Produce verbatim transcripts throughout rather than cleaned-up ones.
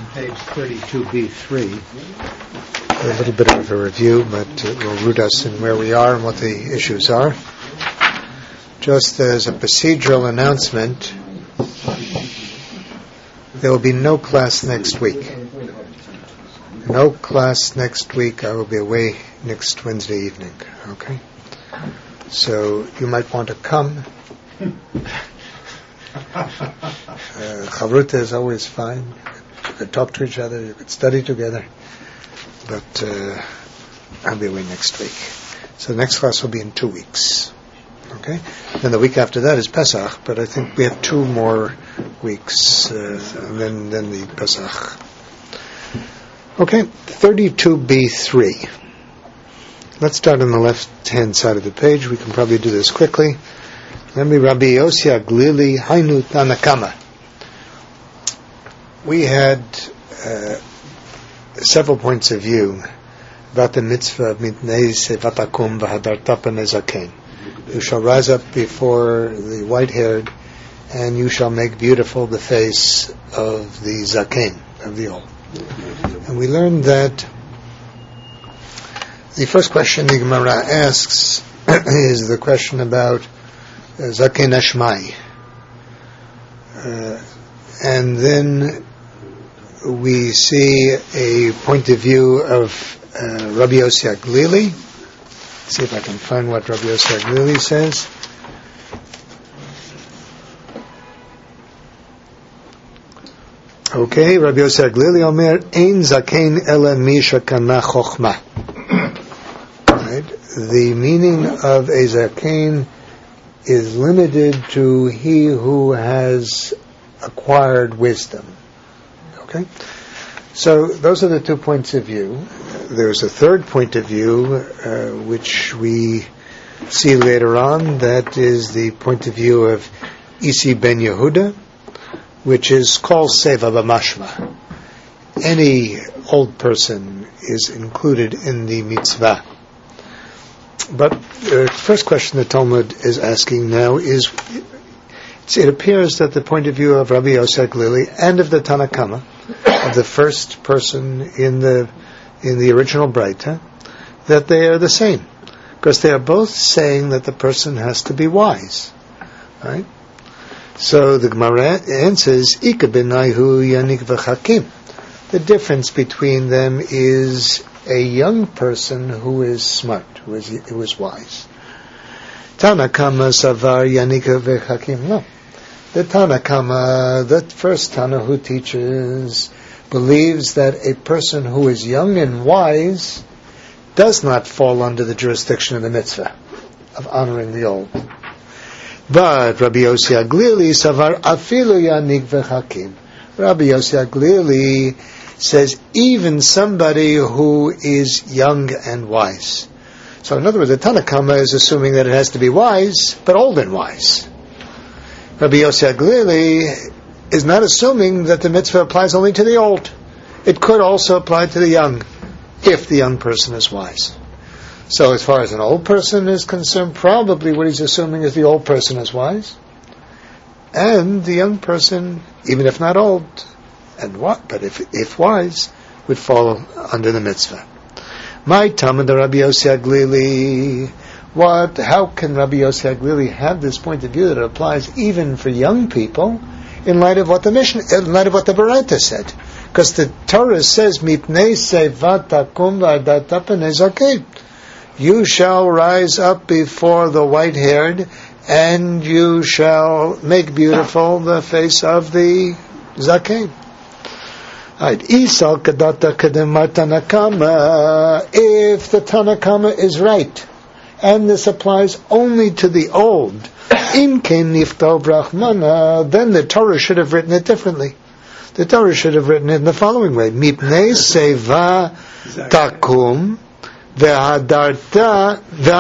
page thirty-two B three. A little bit of a review, but it will root us in where we are and what the issues are. Just as a procedural announcement, there will be no class next week. No class next week. I will be away next Wednesday evening. Okay? So you might want to come. Uh, Chavruta is always fine. You could talk to each other, you could study together. But uh, I'll be away next week. So the next class will be in two weeks. Okay? Then the week after that is Pesach, but I think we have two more weeks uh, than, than the Pesach. Okay, thirty-two B three. Let's start on the left-hand side of the page. We can probably do this quickly. Let me Rabbi Yossi Aglili Hainu Tanakama. We had uh, several points of view about the mitzvah of mitnei sevatakum v'hadarta pnei zaken. You shall rise up before the white-haired, and you shall make beautiful the face of the zaken, of the old. And we learned that the first question the Gemara asks is the question about uh, zaken ashmai. Uh, and then we see a point of view of uh, Rabbi Yossi Aglili. See if I can find what Rabbi Yossi Aglili says. Okay, Rabbi Yossi Aglili Omer, Ein zaken ela mi shekana chochma. Right? The meaning of a zaken is limited to he who has acquired wisdom. Okay? So those are the two points of view. There's a third point of view, uh, which we see later on. That is the point of view of Isi ben Yehuda, which is called Seva B'Mashma. Any old person is included in the mitzvah. But the first question the Talmud is asking now is, it appears that the point of view of Rabbi Yossi Aglili and of the Tanakama, of the first person in the in the original Braita, that they are the same, because they are both saying that the person has to be wise, right? So the Gemara answers, "Ika b'naihu yanik v'chakim." The difference between them is a young person who is smart, who is who is wise. Tanakama savar yanika v'chakim. No. The Tanakama, the first Tana who teaches, believes that a person who is young and wise does not fall under the jurisdiction of the mitzvah of honoring the old. But Rabbi Yossi Aglili savar afilu yanik v'chakim. Rabbi Yossi Aglili says even somebody who is young and wise. So in other words, the Tanakama is assuming that it has to be wise, but old and wise. Rabbi Yossi Aglili is not assuming that the mitzvah applies only to the old. It could also apply to the young, if the young person is wise. So as far as an old person is concerned, probably what he's assuming is the old person is wise, and the young person, even if not old, and what, but if if wise, would fall under the mitzvah. My Talmud Rabbi Yossi Aglili. What? How can Rabbi Yossi Aglili have this point of view that it applies even for young people, in light of what the mission, in light of what the Baraita said? Because the Torah says, "Mipnei sevat takum v'adarta pnei zaken." You shall rise up before the white-haired, and you shall make beautiful the face of the zaken. Isal kadata kademar Tanakama. If the Tanakama is right, and this applies only to the old, Im kein niftov Brahmana, then the Torah should have written it differently. The Torah should have written it in the following way: Mipnei seva takum ve'hadarta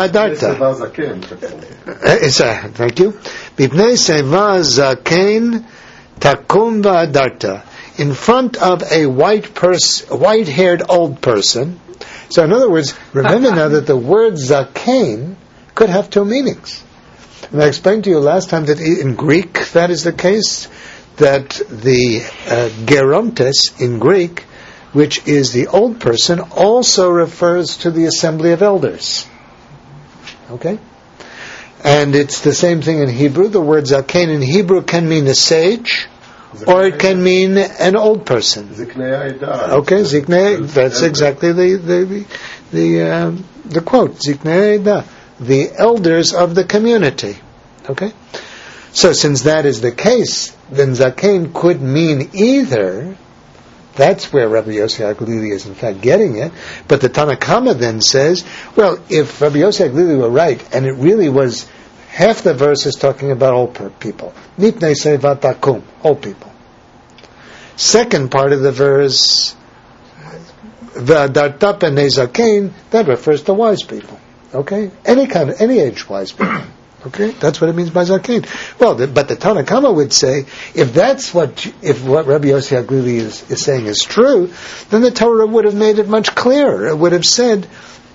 ve'hadarta. Thank you. Mipnei seva zaken takum ve'hadarta. In front of a white pers- white-haired old person. So in other words, remember now that the word zaken could have two meanings. And I explained to you last time that in Greek that is the case. that the uh, gerontes in Greek, which is the old person, also refers to the assembly of elders. Okay? And it's the same thing in Hebrew. The word zaken in Hebrew can mean a sage, or it can mean an old person. Okay, ziknei, that's exactly the the the, um, the quote. Ziknei da, the elders of the community. Okay? So since that is the case, then zaken could mean either. That's where Rabbi Yossi HaGlili is in fact getting it. But the Tanna Kama then says, well, if Rabbi Yossi HaGlili were right, and it really was, half the verse is talking about old people. Nipnei Seva Takum, old people. Second part of the verse, V'adarta Pnei Zaken, that refers to wise people. Okay? Any kind of, any age wise people. Okay, that's what it means by zaken. Well, the, but the Tanna Kama would say, if that's what, if what Rabbi Yossi HaGlili is, is saying is true, then the Torah would have made it much clearer. It would have said,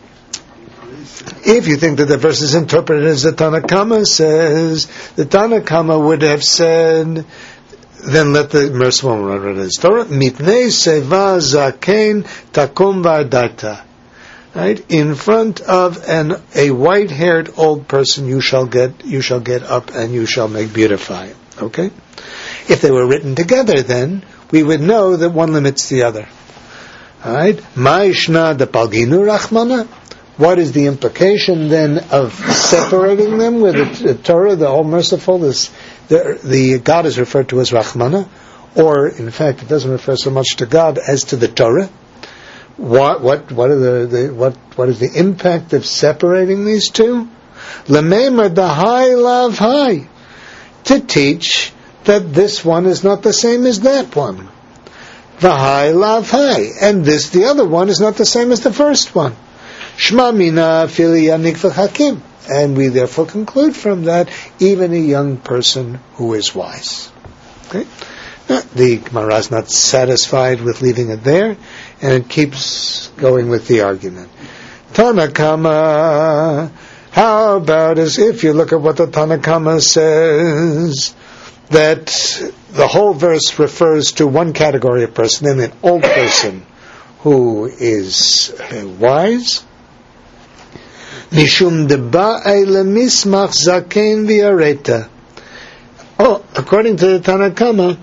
if you think that the verse is interpreted as the Tanna Kama says, the Tanna Kama would have said, then let the merciful one run his Torah. Mitnei seva zaken takum v'adarta. Right, in front of an a white-haired old person, you shall get you shall get up and you shall make beautify. Okay, if they were written together, then we would know that one limits the other. All right, Ma'ishna de palginu rachmana. What is the implication then of separating them with the, the Torah, the All Merciful? This the, the God is referred to as Rachmana, or in fact, it doesn't refer so much to God as to the Torah. What what what are the, the what what is the impact of separating these two? Lememar dahai lav hai, to teach that this one is not the same as that one. Vahai lav hai, and this the other one is not the same as the first one. Shma mina fili yanik v'chakim, and we therefore conclude from that even a young person who is wise. Okay. The Gemara is not satisfied with leaving it there, and it keeps going with the argument. Tanna Kama, how about as if you look at what the Tanna Kama says, that the whole verse refers to one category of person, and an old person who is wise. Mishum deba'ai lemismach zaken v'areta. Oh, according to the Tanna Kama,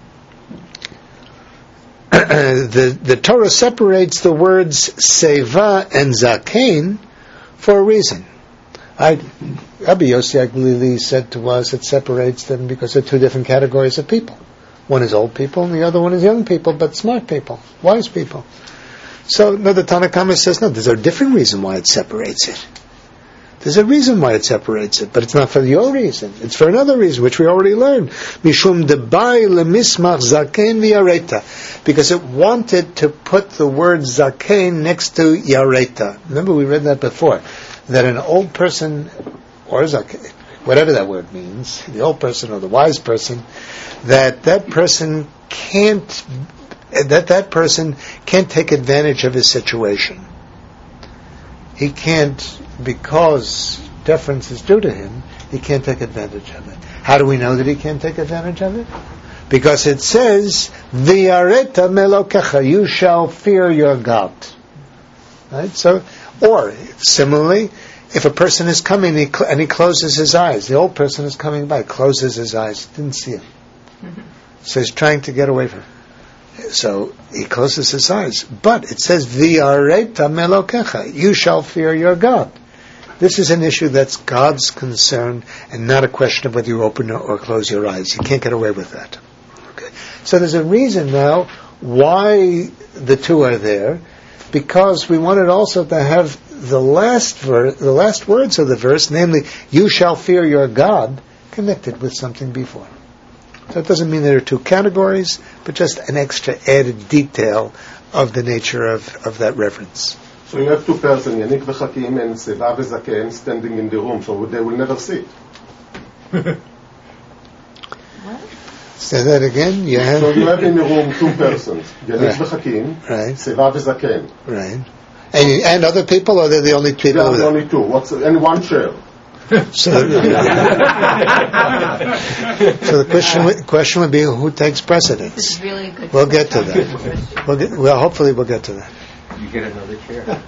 the, the Torah separates the words seva and zaken for a reason. I, Rabbi Yossi HaGlili said to us it separates them because they're two different categories of people. One is old people and the other one is young people, but smart people, wise people. So, no, the Tanna Kama says, no, there's a different reason why it separates it. There's a reason why it separates it, but it's not for your reason. It's for another reason, which we already learned. Mishum debai lemismach zaken v'yareta. Because it wanted to put the word zaken next to yareta. Remember we read that before. That an old person, or zaken, whatever that word means, the old person or the wise person, that that person can't, that that person can't take advantage of his situation. He can't, because deference is due to him, he can't take advantage of it. How do we know that he can't take advantage of it? Because it says, V'yareta melokecha, you shall fear your God. Right? So, or, similarly, if a person is coming and he, cl- and he closes his eyes, the old person is coming by, closes his eyes, didn't see him. Mm-hmm. So he's trying to get away from him. So he closes his eyes. But it says, V'yareta melokecha, you shall fear your God. This is an issue that's God's concern and not a question of whether you open or close your eyes. You can't get away with that. Okay. So there's a reason now why the two are there, because we wanted also to have the last ver- the last words of the verse, namely, you shall fear your God, connected with something before. So it doesn't mean there are two categories, but just an extra added detail of the nature of, of that reverence. So you have two persons, Yanik v'Chakim and Seva v'Zaken, standing in the room, so they will never see. What? Say that again. You have so you have in the room two persons, Yanik right. v'Chakim, right. Seva v'Zaken. Right. And, and other people, or they're the only people? They are the only two. What's, and one chair. So, so the question would, question would be, who takes precedence? This is really a good We'll get to that. We'll, get, well, hopefully we'll get to that. You get another chair.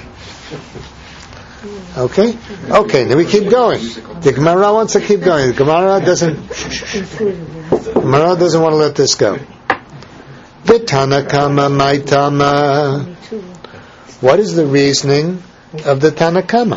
Okay? Okay, then we keep going. The Gemara wants to keep going. The Gemara doesn't, Gemara doesn't want to let this go. V'tana kama maitama. What is the reasoning of the Tana Kama?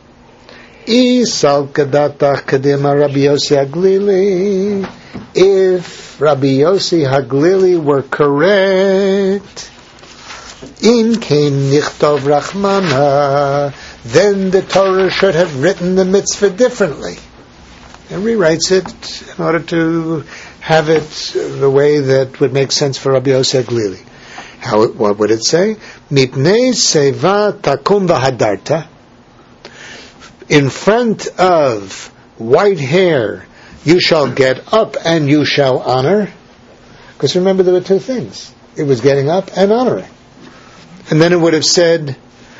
Isal kadatach kadima Rabbi Yossi Haglili. If Rabbi Yossi Haglili were correct, in came nichtov rachmana, then the Torah should have written the mitzvah differently. And rewrites it in order to have it the way that would make sense for Rabbi Yossi Haglili. How? What would it say? Mipnei seva takum v'hadarta. In front of white hair, you shall get up and you shall honor. Because remember, there were two things. It was getting up and honoring. And then it would have said,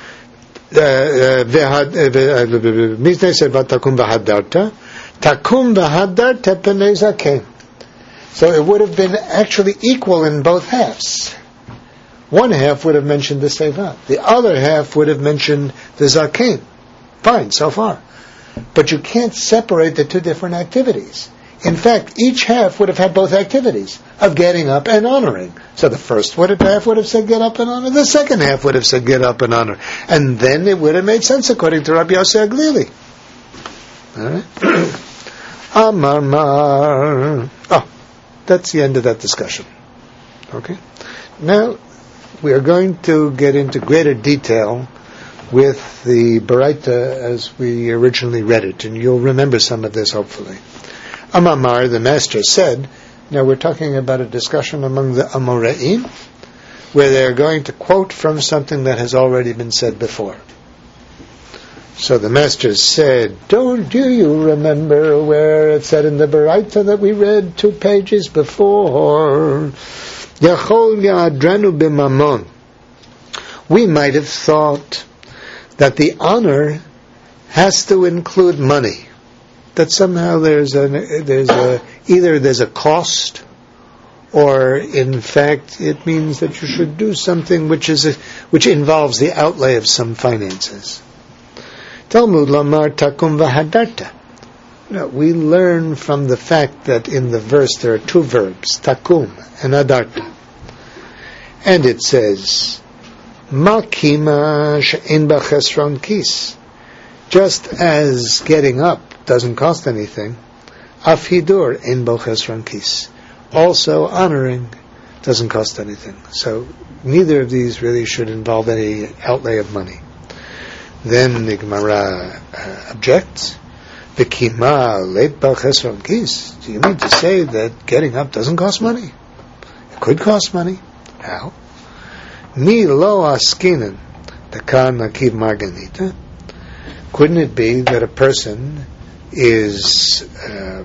Mipnei seva takum v'hadarta. Takum v'hadarta p'nei zaken. So it would have been actually equal in both halves. One half would have mentioned the Seva. The other half would have mentioned the Zaken. Fine, so far. But you can't separate the two different activities. In fact, each half would have had both activities of getting up and honoring. So the first would have, half would have said get up and honor. The second half would have said get up and honor. And then it would have made sense according to Rabbi Yossi Haglili. All right? Amar mar. Oh, that's the end of that discussion. Okay? Now, we are going to get into greater detail with the Baraita as we originally read it, and you'll remember some of this hopefully. Amamar, the master, said, now we're talking about a discussion among the Amoraim, where they're going to quote from something that has already been said before. So the master said, don't do you remember where it said in the Baraita that we read two pages before? Yachol ya'adranu b'mamon. We might have thought that the honor has to include money. That somehow there's a there's a either there's a cost, or in fact it means that you should do something which is a, which involves the outlay of some finances. Talmud lamar takum v'hadarta. No, we learn from the fact that in the verse there are two verbs, takum and adarta. And it says, Makima she'en ba chesron kis. Just as getting up doesn't cost anything, af hidur en ba chesron kis. Also honoring doesn't cost anything. So neither of these really should involve any outlay of money. Then the Gemara uh, objects, V'kima leit ba chesron kis. Do you mean to say that getting up doesn't cost money? It could cost money. How? Mi lo askinan takan nakiv marganita. Couldn't it be that a person is uh,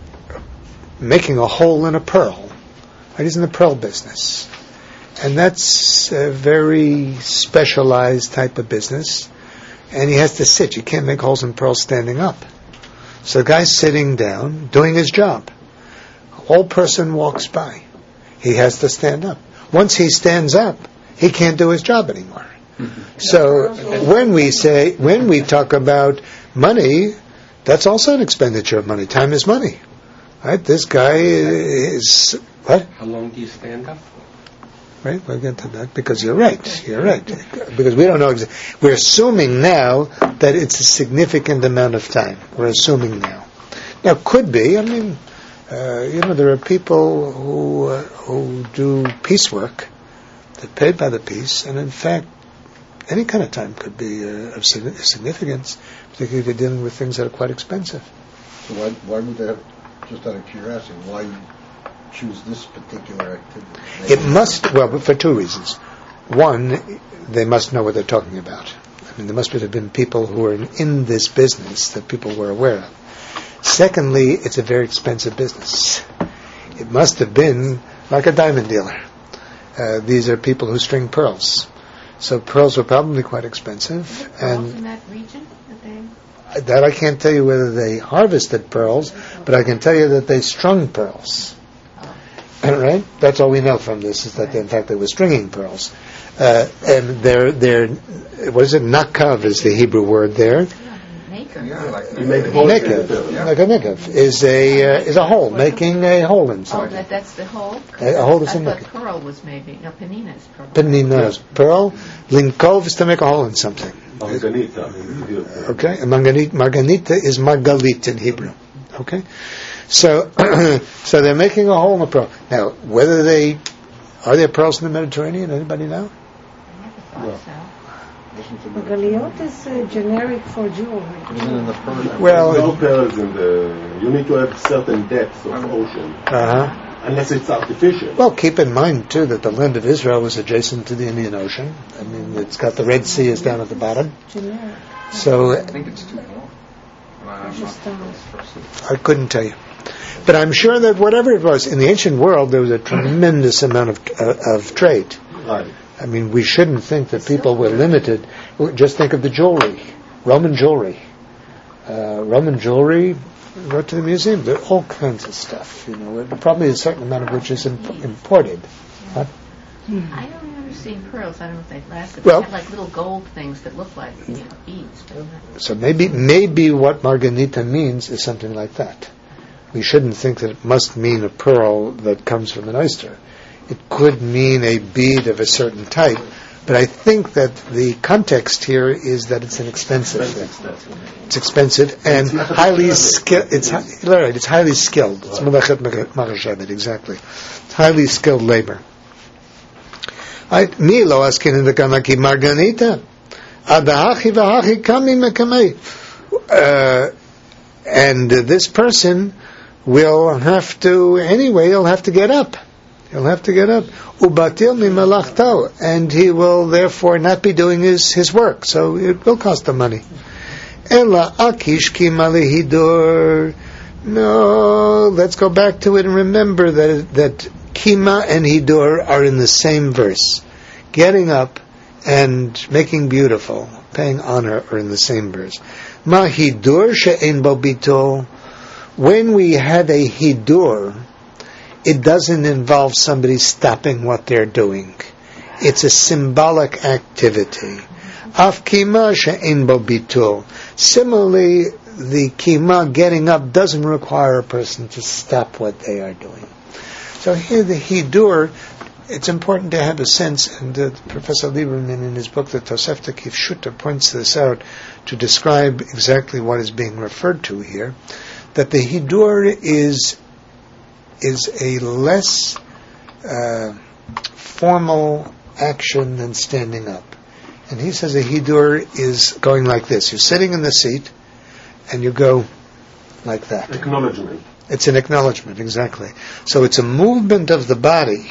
making a hole in a pearl? Right? He's in the pearl business. And that's a very specialized type of business. And he has to sit. You can't make holes in pearls standing up. So the guy's sitting down, doing his job. A whole person walks by. He has to stand up. Once he stands up, he can't do his job anymore. Mm-hmm. So when we say, when we talk about money, that's also an expenditure of money. Time is money. Right? This guy is, what? How long do you stand up for? Right? We'll get to that because you're right. You're right. Because we don't know exactly. We're assuming now that it's a significant amount of time. We're assuming now. Now, could be, I mean, Uh, you know, there are people who uh, who do piecework. They're paid by the piece, and in fact, any kind of time could be uh, of significance, particularly if you're dealing with things that are quite expensive. So why why would they have, just out of curiosity, why choose this particular activity? It must, well, for two reasons. One, they must know what they're talking about. I mean, there must have been people who were in, in this business that people were aware of. Secondly, it's a very expensive business. It must have been like a diamond dealer. Uh, these are people who string pearls. So pearls were probably quite expensive. Are and in that region? That they... That I can't tell you whether they harvested pearls, but I can tell you that they strung pearls. Right? That's all we know from this, is that they, in fact they were stringing pearls. Uh, and they're, they're, what is it? Nakav is the Hebrew word there. Yeah, like you make holes in the pearl, yeah. Like a nikav is a uh, is a hole, making a hole Oh, inside. that, that's the hole? A, a hole is I a thought nikav. pearl was maybe, no, panina is pearl. Panina's pearl. Linkov is to make a hole in something. Marganita in Hebrew. Okay, and marganita, marganita is margalit in Hebrew. Okay, so so they're making a hole in the pearl. Now, whether they are there pearls in the Mediterranean? Anybody know? I never thought so. Magaliot is uh, generic for jewelry. Even in the Persian. Well, no pearls in the. You need to have certain depths of ocean, uh huh. unless it's artificial. Well, keep in mind too that the land of Israel was adjacent to the Indian Ocean. I mean, it's got the Red Sea is down at the bottom. Generic. So I think it's too warm. I'm Precious stones. I couldn't tell you. But I'm sure that whatever it was, in the ancient world, there was a tremendous amount of uh, of trade. Right. I mean, we shouldn't think that people were limited. Just think of the jewelry, Roman jewelry. Uh, Roman jewelry, go to the museum, there are all kinds of stuff, you know, probably a certain amount of which is imp- imported. Huh? I don't remember seeing pearls. I don't know if they lasted. Well- They had like little gold things that look like, you know, beads. But So maybe maybe what Marganita means is something like that. We shouldn't think that it must mean a pearl that comes from an oyster. It could mean a bead of a certain type, but I think that the context here is that it's an expensive thing. It's expensive and highly skilled. It's hi- right. It's highly skilled. It's melachet machashevet, exactly. It's highly skilled labor. Mi lo askin in the kanaki marganita. Adahachi v'hachi kami mekamei. And this person will have to anyway. He'll have to get up. He'll have to get up. Ubatil mi malachto, and he will therefore not be doing his, his work. So it will cost him money. Ela akish ki malihidur. No, let's go back to it and remember that that kima and hidur are in the same verse. Getting up and making beautiful, paying honor, are in the same verse. Ma hidur she'en bo bitol. When we have a hidur, it doesn't involve somebody stopping what they're doing. It's a symbolic activity. Af kima she'en bo bitul. Similarly, the kima, getting up, doesn't require a person to stop what they are doing. So here the hidur, it's important to have a sense, and uh, Professor Lieberman in his book, the Tosefta Kifshuta, points this out to describe exactly what is being referred to here, that the hidur is is a less uh, formal action than standing up. And he says a hidur is going like this. You're sitting in the seat, and you go like that. Acknowledgement. It's an acknowledgement, exactly. So it's a movement of the body,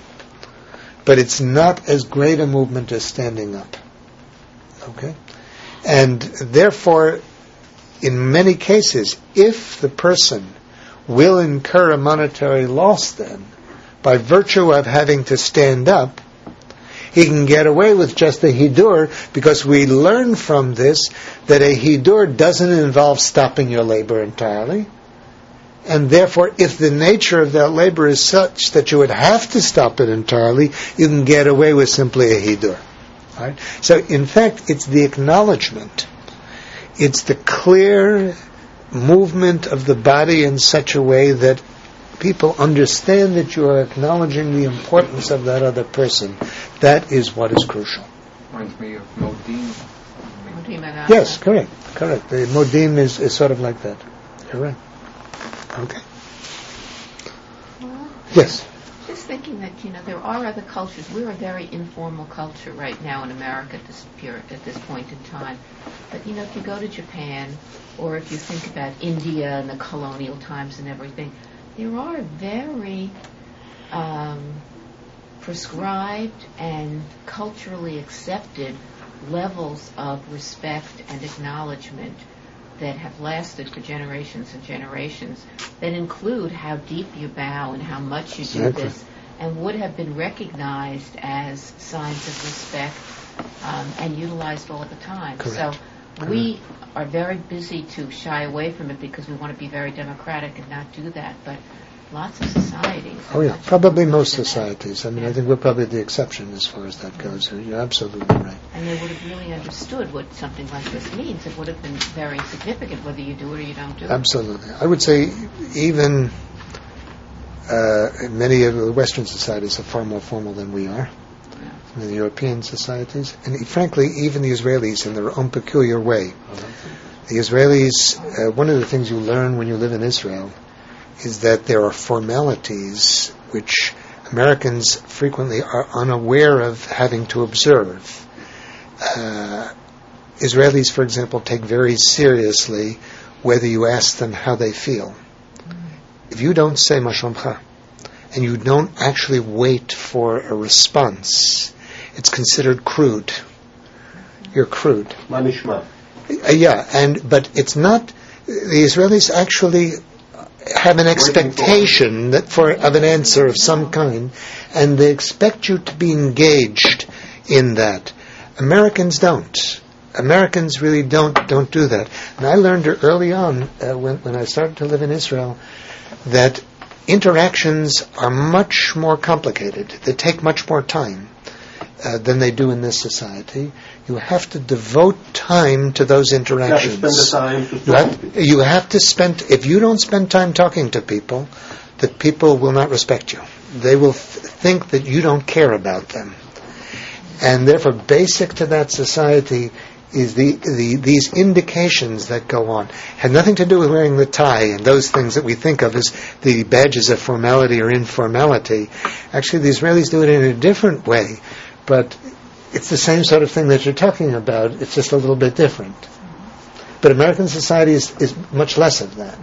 but it's not as great a movement as standing up. Okay? And therefore, in many cases, if the person will incur a monetary loss then, by virtue of having to stand up, he can get away with just a hidur, because we learn from this that a hidur doesn't involve stopping your labor entirely. And therefore, if the nature of that labor is such that you would have to stop it entirely, you can get away with simply a hidur. Right? So, in fact, it's the acknowledgement. It's the clear movement of the body in such a way that people understand that you are acknowledging the importance of that other person. That is what is crucial. Reminds me of Modim. Modim and Yes, correct, correct. The modim is, is sort of like that. You're right. Okay. Well, Yes. just thinking that, you know, there are other cultures. We're a very informal culture right now in America at this period, at this point in time. But, you know, if you go to Japan, or if you think about India and the colonial times and everything, there are very um, prescribed and culturally accepted levels of respect and acknowledgement that have lasted for generations and generations, that include how deep you bow and how much you do Exactly. this, and would have been recognized as signs of respect um, and utilized all the time. Correct. So We are very busy to shy away from it because we want to be very democratic and not do that, but lots of societies. Oh yeah, probably most societies. I mean, I think we're probably the exception as far as that goes. You're absolutely right. And they would have really understood what something like this means. It would have been very significant whether you do it or you don't do it. Absolutely. I would say even uh, many of the Western societies are far more formal than we are. Yeah. In the European societies. And frankly, even the Israelis in their own peculiar way. The Israelis, uh, one of the things you learn when you live in Israel is that there are formalities which Americans frequently are unaware of having to observe. Uh, Israelis, for example, take very seriously whether you ask them how they feel. If you don't say Ma Shlomcha, and you don't actually wait for a response, it's considered crude. You're crude. Ma nishma. Uh, yeah, and but it's not. The Israelis actually have an expectation that for of an answer of some kind, and they expect you to be engaged in that. Americans don't. Americans really don't don't do that. And I learned early on uh, when when I started to live in Israel that interactions are much more complicated. They take much more time uh, than they do in this society. You have to devote time to those interactions. You have to spend the time to you, have, you have to spend. If you don't spend time talking to people, the people will not respect you. They will th- think that you don't care about them. And therefore, basic to that society is the, the these indications that go on. Had nothing to do with wearing the tie and those things that we think of as the badges of formality or informality. Actually, the Israelis do it in a different way, but it's the same sort of thing that you're talking about. It's just a little bit different. But American society is, is much less of that.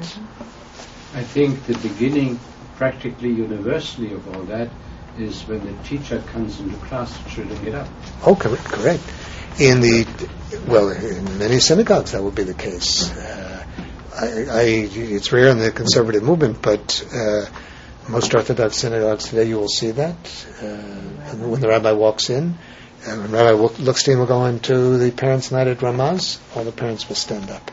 I think the beginning, practically universally, of all that is when the teacher comes into class to children get up. Oh, correct, correct. In the, well, in many synagogues that would be the case. Uh, I, I, it's rare in the conservative movement, but uh, most Orthodox synagogues today you will see that. Uh, and when the rabbi walks in, uh, when Rabbi Lookstein will go into the parents' night at Ramaz, all the parents will stand up.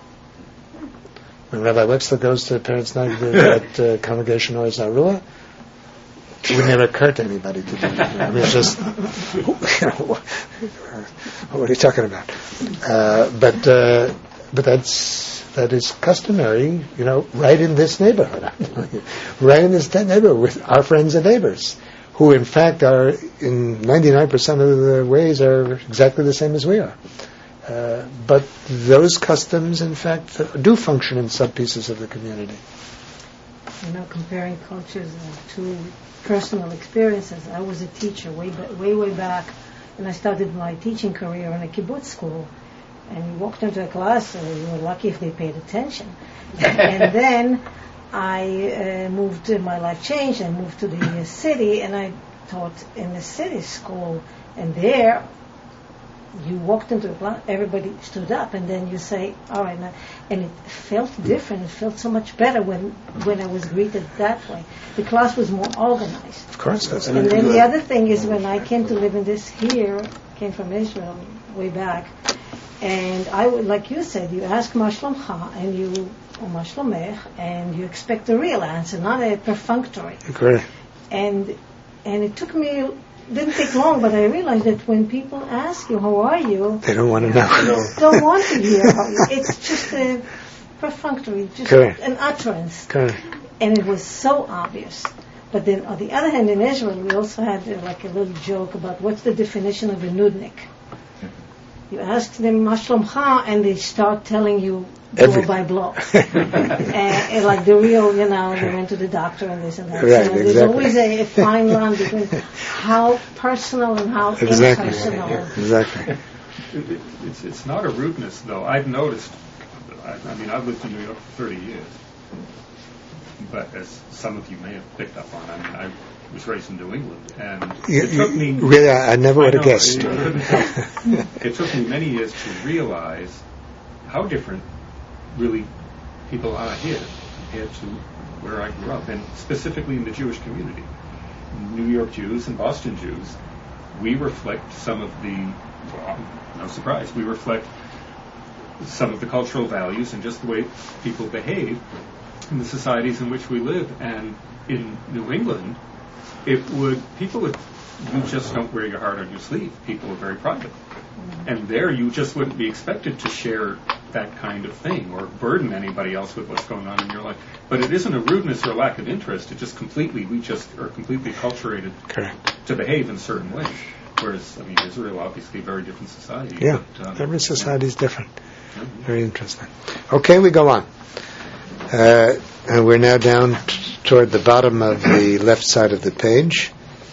When Rabbi Wexler goes to the parents' night at uh, Congregation Or Zarua, it would never occur to anybody to do that. I mean, it's just, you know, what are you talking about? Uh, but uh, but that's that is customary, you know, right in this neighborhood, right in this neighborhood with our friends and neighbors, who in fact are in ninety-nine percent of the ways are exactly the same as we are. Uh, but those customs, in fact, do function in some pieces of the community. You know, comparing cultures uh, to personal experiences. I was a teacher way, way, way back, and I started my teaching career in a kibbutz school. And you walked into a class, and you were lucky if they paid attention. And then I uh, moved, uh, my life changed. I moved to the uh, city, and I taught in the city school. And there, you walked into a class, everybody stood up, and then you say, all right, now, and it felt different. It felt so much better when, when I was greeted that way. The class was more organized. Of course. That's and then the other thing is when I came to live in this here, came from Israel way back, and I would, like you said, you ask Ma Shlomcha, and you, or Ma Shlomech, and you expect a real answer, not a perfunctory. Agree. And, and it took me, didn't take long, but I realized that when people ask you, how are you? They don't want to know. They don't want to hear how you. It's just a perfunctory, just Correct. an utterance. Correct. And it was so obvious. But then, on the other hand, in Israel, we also had uh, like a little joke about what's the definition of a nudnik. You ask them, Ma Shlomcha, and they start telling you blow Everything. by blow. and, and like the real, you know, they went to the doctor and this and that. Right, so there's exactly. always a, a fine line between how personal and how Exactly. impersonal. Exactly. It, it, it's, it's not a rudeness, though. I've noticed, I, I mean, I've lived in New York for thirty years. But as some of you may have picked up on, I mean, I was raised in New England, and You, it took you, me... really, I never would have I know, guessed. It, it, it took me many years to realize how different really people are here compared to where I grew up, and specifically in the Jewish community. New York Jews and Boston Jews, we reflect some of the, well, no surprise, we reflect some of the cultural values and just the way people behave in the societies in which we live. And in New England, it would people would you just don't wear your heart on your sleeve. People are very private, and there you just wouldn't be expected to share that kind of thing or burden anybody else with what's going on in your life. But it isn't a rudeness or a lack of interest. It just completely we just are completely acculturated Correct. to behave in certain ways. Whereas, I mean, Israel obviously a very different society. Yeah, but, um, every society is different. yeah. Very interesting. Okay, we go on. Uh, and we're now down t- toward the bottom of the left side of the page.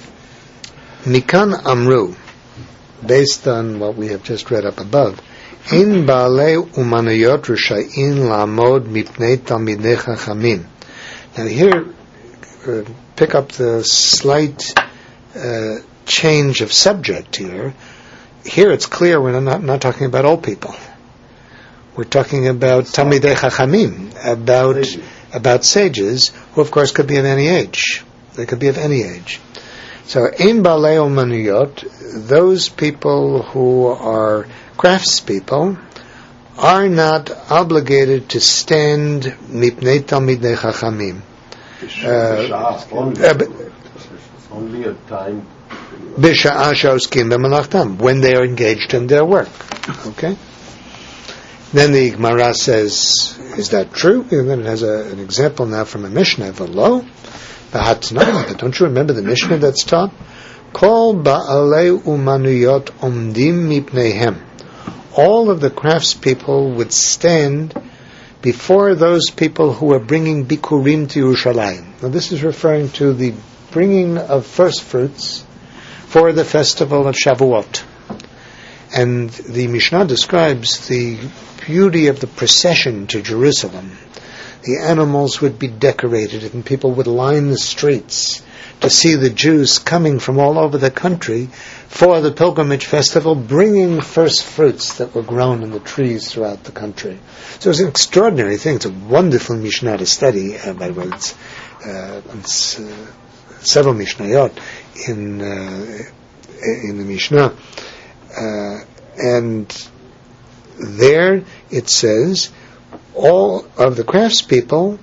Mikan Amru, based on what we have just read up above, In Baalei Umaniyot Risha'in La'amod Mipnei Talmidei Chachamim. Now here, uh, pick up the slight uh, change of subject here. Here it's clear we're not, not talking about old people. We're talking about Talmidei Chachamim, about Sages. about sages, who of course could be of any age. They could be of any age. So, in Baalei Umaniyot, those people who are craftspeople are not obligated to stand Mipnei Talmidei Chachamim. B'sha'ah, only, uh, but- only a time. B'sha'ah she'oskim b'malachtam, when they are engaged in their work. Okay? Then the Gemara says, is that true? And then it has a, an example now from a Mishnah, V'lo, v'hatnai, but don't you remember the Mishnah that's taught? Kol ba'alei umaniyot omdim mipneihem. All of the craftspeople would stand before those people who are bringing bikurim to Yerushalayim. Now this is referring to the bringing of first fruits for the festival of Shavuot. And the Mishnah describes the beauty of the procession to Jerusalem. The animals would be decorated and people would line the streets to see the Jews coming from all over the country for the pilgrimage festival, bringing first fruits that were grown in the trees throughout the country. So it's an extraordinary thing. It's a wonderful Mishnah to study. Uh, by the way, it's, uh, it's uh, several Mishnayot in uh, in the Mishnah. Uh, and there it says, all of the craftspeople,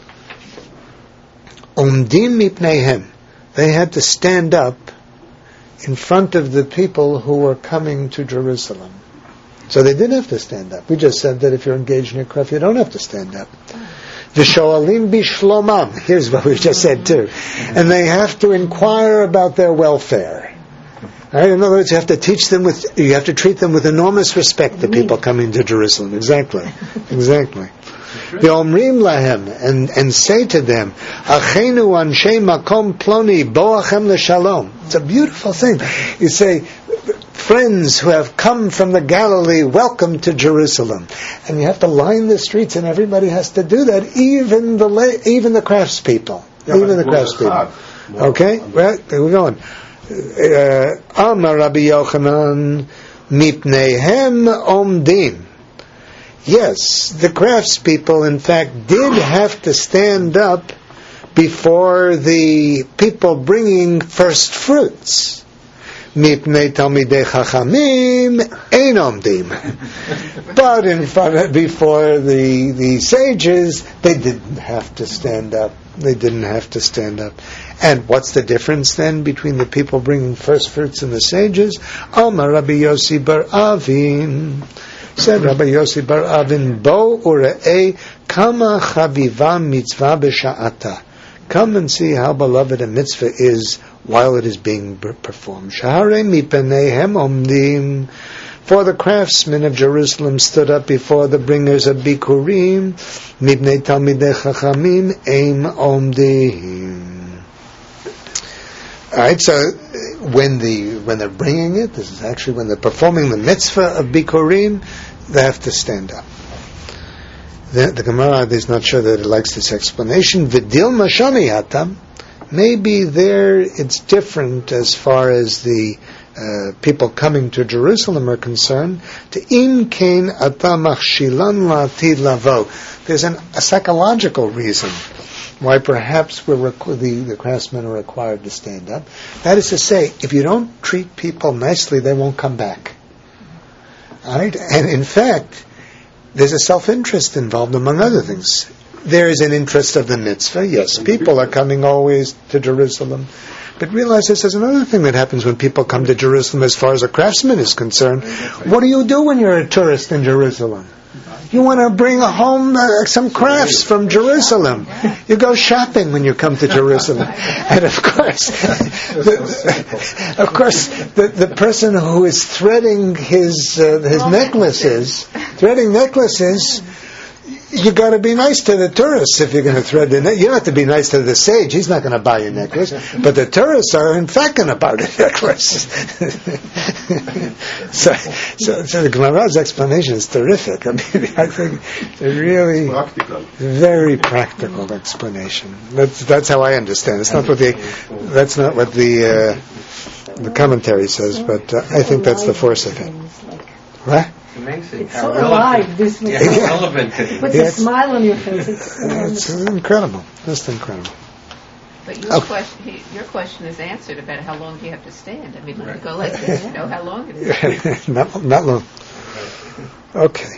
omdim mipneihem, they had to stand up in front of the people who were coming to Jerusalem. So they didn't have to stand up. We just said that if you're engaged in a craft, you don't have to stand up. V'shoalim bishlomam, here's what we just said too. And they have to inquire about their welfare. Right? In other words, you have to teach them with, you have to treat them with enormous respect, the people coming to Jerusalem. Exactly. Exactly. V'omrim lahem, and, and say to them, Achenu anshei makom ploni, boachem l'shalom. It's a beautiful thing. You say, friends who have come from the Galilee, welcome to Jerusalem. And you have to line the streets, and everybody has to do that, even the la- even the craftspeople. Yeah, even the but craftspeople. Okay? Right, there we go. Amar Rabbi Yochanan, mipneihem omdim. Yes, the craftspeople, in fact, did have to stand up before the people bringing first fruits. Mipnei Talmidei Chachamim ein omdim. But in front of, before the the sages, they didn't have to stand up. They didn't have to stand up. And what's the difference then between the people bringing first fruits and the sages? Amar Rabbi Yossi bar Avin. Said Rabbi Yossi bar Avin, Bo ure'ei kama chaviva mitzvah b'sha'ata. Come and see how beloved a mitzvah is while it is being performed. Shaharei mipeneihem omdim. For the craftsmen of Jerusalem stood up before the bringers of bikurim, mibnei talmidei chachamim ein omdim. All right, so when the when they're bringing it, this is actually when they're performing the mitzvah of bikurim, they have to stand up. The, the Gemara is not sure that it likes this explanation. V'dil mashani hatam. Maybe there it's different as far as the uh, people coming to Jerusalem are concerned. To im kain ata machshilan la'atid lavo. There's an, a psychological reason why perhaps we're requ- the, the craftsmen are required to stand up. That is to say, if you don't treat people nicely, they won't come back. All right? And in fact, there's a self-interest involved, among other things. There is an interest of the mitzvah. Yes, people are coming always to Jerusalem. But realize this is another thing that happens when people come to Jerusalem as far as a craftsman is concerned. What do you do when you're a tourist in Jerusalem? You want to bring home uh, some crafts from Jerusalem. You go shopping when you come to Jerusalem. And of course, the, of course, the, the person who is threading his uh, his necklaces, threading necklaces, you got to be nice to the tourists if you're going to thread the necklace. You don't have to be nice to the sage. He's not going to buy your necklace. But the tourists are, in fact, going to buy the necklace. so, so, so the Gemara's explanation is terrific. I mean, I think it's a really practical. very practical explanation. That's that's how I understand it. It's not what the that's not what the uh, the commentary says, but uh, I think that's the force of it. What? Amazing. It's how so relevant, alive, this yeah, makes how relevant it is. Puts Yes. a smile on your face. It's, It's incredible. Just incredible. But your Okay. question, he, your question is answered about how long do you have to stand. I mean, when you Right. go like this, you know how long it is. not, not long. Okay.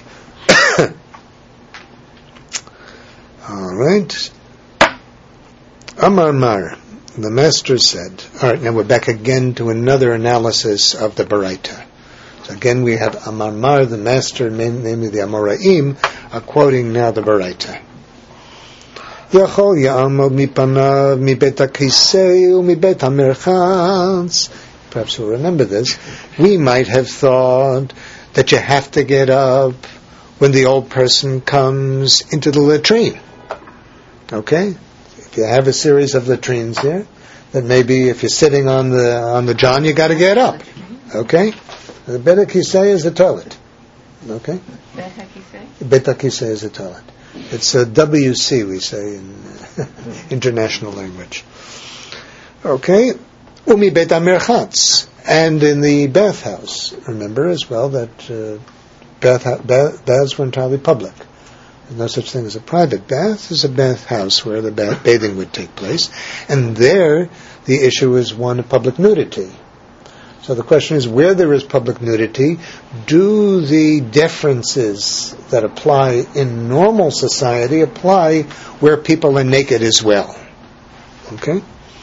All right. Amar Mar, the master said. All right, now we're back again to another analysis of the Baraita. So again, we have Amar Mar, the master, namely the Amoraim, are quoting now the Baraita. Yachol ya'amod mipanav mibet hakisei u'mibet hamerchatz. Perhaps you'll remember this. We might have thought that you have to get up when the old person comes into the latrine. Okay? If you have a series of latrines here, then maybe if you're sitting on the on the john, you got to get up. Okay? The bet hakisei is the toilet. Okay? Bet hakisei? Bet hakisei is the toilet. It's a W C, we say in uh, international language. Okay? Umi bet hamerchatz. And in the bathhouse, remember as well that uh, bath, bath, baths were entirely public. There's no such thing as a private bath. There's a bathhouse where the bath, bathing would take place. And there, the issue is one of public nudity. So the question is, where there is public nudity, do the differences that apply in normal society apply where people are naked as well? Okay?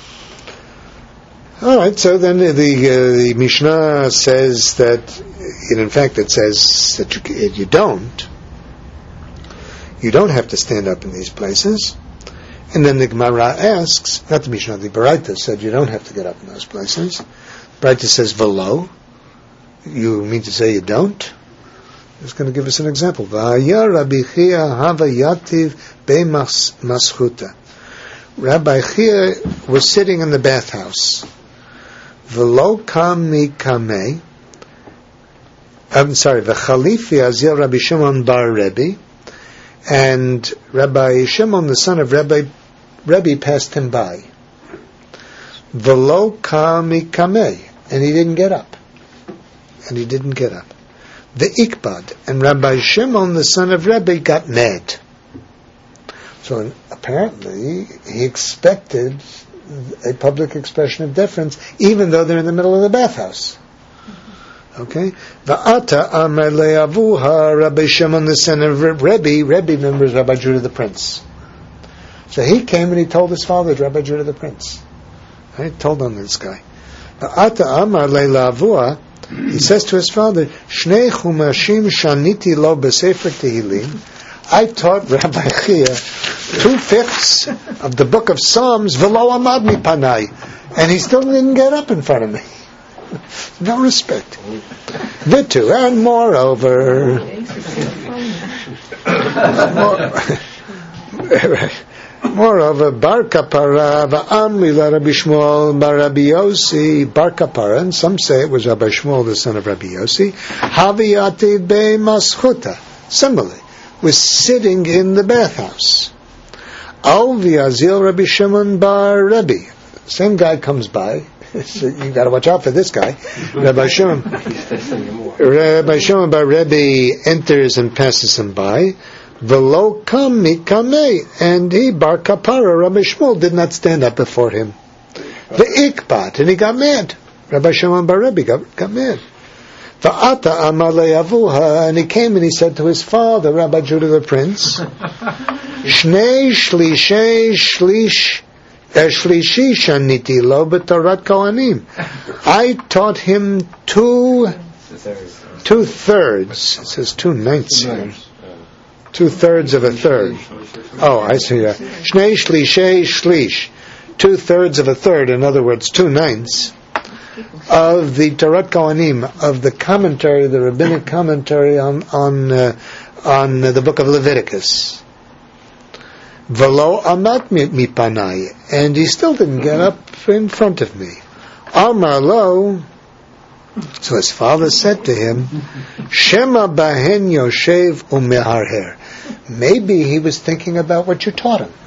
All right, so then the, uh, the Mishnah says that, in fact it says that you, you don't. You don't have to stand up in these places. And then the Gemara asks, not the Mishnah, the Baraita said you don't have to get up in those places. Baraita says velo. You mean to say you don't? It's going to give us an example. V'haya Rabbi Chia hava yativ be'maschuta. Rabbi Chia was sitting in the bathhouse. V'lo kam mikamei. I'm sorry. V'chalifi azil Rabbi Shimon bar Rebbe. And Rabbi Shimon, the son of Rabbi Rebbe, passed him by. V'lo kam mikamei. And he didn't get up. And he didn't get up. The Ikbad. And Rabbi Shimon, the son of Rebbe, got mad. So apparently he expected a public expression of deference, even though they're in the middle of the bathhouse. Okay? Va'ata amar le'avuha Rabbi Shimon, the son of Rebbe. Rebbe remembers Rabbi Judah the Prince. So he came and he told his father, Rabbi Judah the Prince. Right? Told on this guy. Va'ata amar le'avuha. He says to his father, Shnei chumashim shaniti lo b'sefer Tehillim. I taught Rabbi Chia two-fifths of the book of Psalms, v'lo amad mi panai. And he still didn't get up in front of me. No respect. Vitu, and moreover, moreover, Bar Kapara v'amri la Rabbi Shmuel bar Rabbi Yossi, Bar Kapara, and some say it was Rabbi Shmuel, the son of Rabbi Yossi, Haviyati be maschuta. Similarly, was sitting in the bathhouse. Al v'azil Rabbi Shimon bar Rebbe. Same guy comes by. So you got to watch out for this guy. Rabbi Shimon, Rabbi Shimon bar Rebbe enters and passes him by. V'lo kam mikamei, and he bar kapara. Rabbi Shmuel did not stand up before him. The ikbat, and he got mad. Rabbi Shimon bar Rebbe got, got mad. Va'ata amar le'avuha, and he came and he said to his father, Rabbi Judah the Prince, Shnei shlishei shlish shlishi shaniti lo b'torat kohanim. I taught him two two thirds. It says two ninths here. Two thirds of a third. Oh, I see. Yeah. Shnei shlishei shlish. Two thirds of a third. In other words, two ninths of the Torat Kohanim, of the commentary, the rabbinic commentary on on uh, on uh, the book of Leviticus. Velo amat mipanai, and he still didn't get up in front of me. Amar lo. So his father said to him, Shema bahen yoshev umeharher. Maybe he was thinking about what you taught him.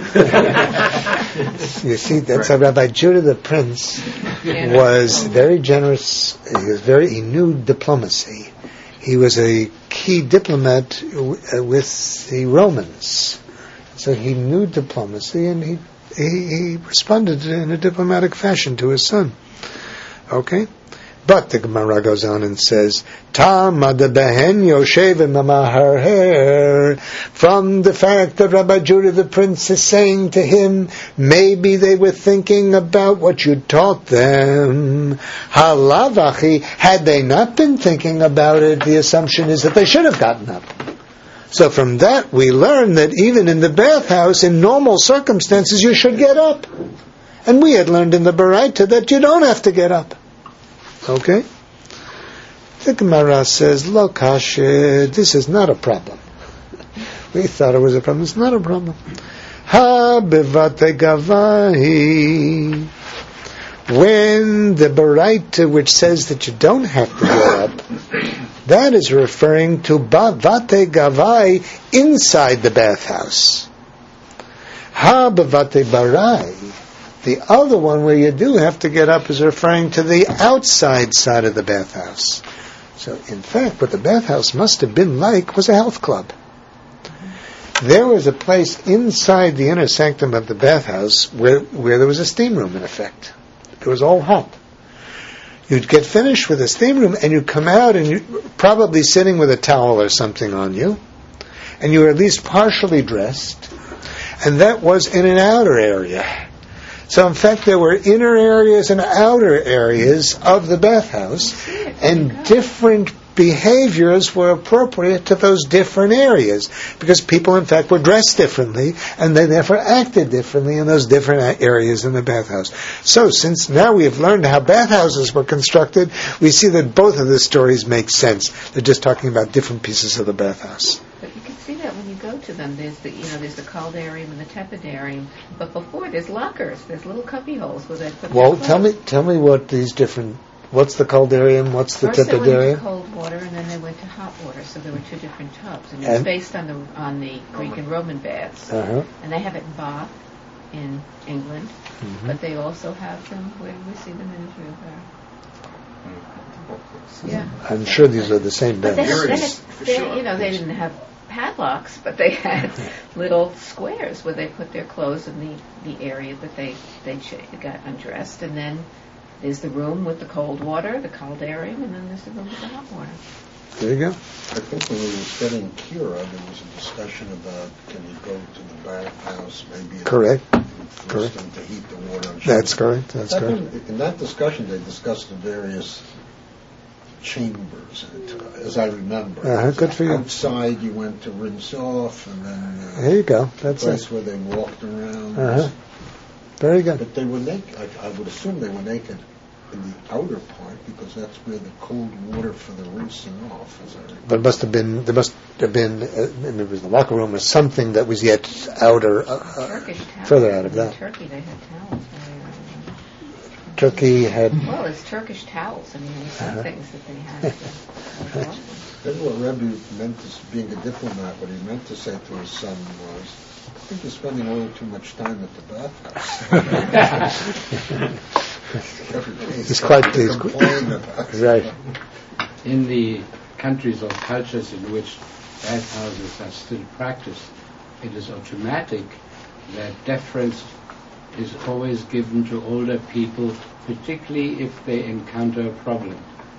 You see, that's how Rabbi Judah the Prince was very generous. He was very. He knew diplomacy. He was a key diplomat with the Romans, so he knew diplomacy, and he he, he responded in a diplomatic fashion to his son. Okay. But the Gemara goes on and says, Tamad behen yoshev mamaharher, from the fact that Rabbi Judah the Prince is saying to him, maybe they were thinking about what you taught them. Halavachi, had they not been thinking about it, the assumption is that they should have gotten up. So from that we learn that even in the bathhouse, in normal circumstances, you should get up. And we had learned in the Baraita that you don't have to get up. Okay? The Gemara says, Lo kashe, this is not a problem. We thought it was a problem. It's not a problem. Ha bevate gavahi. When the Baraita, which says that you don't have to get up, that is referring to bavate gavai, inside the bathhouse. Ha bevate barai. The other one where you do have to get up is referring to the outside side of the bathhouse. So, in fact, what the bathhouse must have been like was a health club. There was a place inside the inner sanctum of the bathhouse where, where there was a steam room, in effect. It was all hot. You'd get finished with the steam room and you'd come out and you're probably sitting with a towel or something on you, and you were at least partially dressed, and that was in an outer area. So, in fact, there were inner areas and outer areas of the bathhouse, and different behaviors were appropriate to those different areas, because people, in fact, were dressed differently, and they therefore acted differently in those different areas in the bathhouse. So, since now we have learned how bathhouses were constructed, we see that both of the stories make sense. They're just talking about different pieces of the bathhouse. But you can see that when you go to them, there's the you know there's the caldarium and the tepidarium, but before there's lockers, there's little cubby holes where they put. Well, tell me, tell me what these different. What's the caldarium? What's the First tepidarium? they went to cold water, and then they went to hot water. So there were two different tubs, and, and? it's based on the on the Greek and Roman baths. Uh-huh. And they have it in Bath in England, mm-hmm. but they also have them. Where do we see them in Israel? There. Yeah. I'm sure these are the same baths. But they, they had, they, you know, they didn't have padlocks, but they had little squares where they put their clothes in the, the area that they they ch- got undressed, and then there's the room with the cold water, the caldarium, and then there's the room with the hot water. There you go. I think when we were studying Kira, there was a discussion about can you go to the bathhouse, maybe correct, correct, them to heat the water. And That's correct. That's that correct. In that discussion, they discussed the various chambers, as I remember. Uh-huh, good for you. Outside, you went to rinse off, and then uh, there you go. That's the place it. where they walked around. Uh-huh. Very good. But they were naked. I, I would assume they were naked in the outer part, because that's where the cold water for the rinsing off. As I remember. But it must have been there must have been uh, maybe it was the locker room or something that was yet outer, uh, uh, further out of that. In Turkey, they had towels. Turkey had. Well, it's Turkish towels. I mean, there's some uh-huh. things that they had. That That's what Rebbe meant to, being a diplomat, what he meant to say to his son was, I think you're spending a little too much time at the bathhouse. He's quite pleased. Right. In the countries or cultures in which bathhouses are still practiced, it is automatic that deference is always given to older people, particularly if they encounter a problem.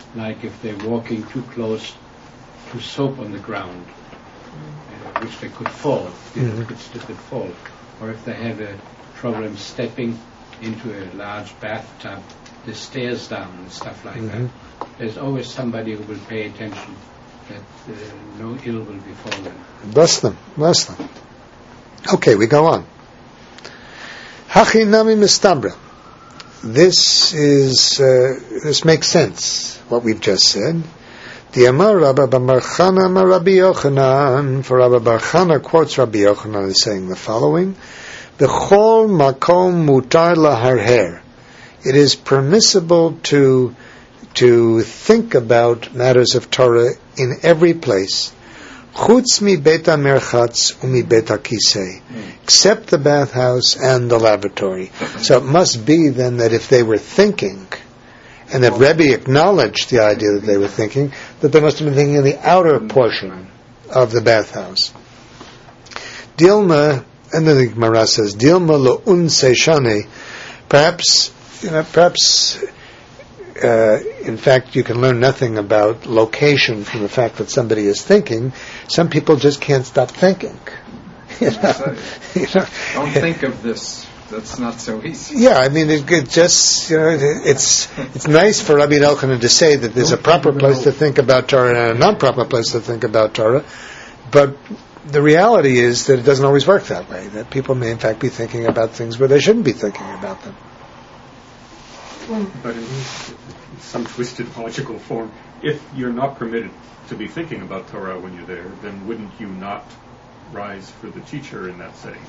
like if they're walking too close to soap on the ground, uh, which they could fall, Mhm. they could slip and fall, or if they have a problem stepping into a large bathtub, the stairs down and stuff like Mhm. that. There's always somebody who will pay attention that uh, no ill will befall them. Bless them, bless them. Okay, we go on. Hachinami mistabra. This is uh, this makes sense. What we've just said. The Amar Rabba Bar Chana Amar Rabbi Yochanan. For Rabba Bar Chana quotes Rabbi Yochanan as saying the following: B'chol makom mutar laharher. It is permissible to to think about matters of Torah in every place. Chutz mi bet merchatz umi bet kisei, except the bathhouse and the lavatory. So it must be then that if they were thinking, and that Rebbe acknowledged the idea that they were thinking, that they must have been thinking in the outer portion of the bathhouse. Dilma, and then the Gemara says, Dilma lo unse shane. Perhaps, you know, perhaps. Uh, in fact, you can learn nothing about location from the fact that somebody is thinking. Some people just can't stop thinking. You know? You know? Don't think of this. That's not so easy. Yeah, I mean, it, it just, you know, it, it's it's nice for Rabbi Elchanan to say that there's a proper place to think about Torah and a non-proper place to think about Torah, but the reality is that it doesn't always work that way, that people may in fact be thinking about things where they shouldn't be thinking about them. But in some twisted logical form, if you're not permitted to be thinking about Torah when you're there, then wouldn't you not rise for the teacher in that setting?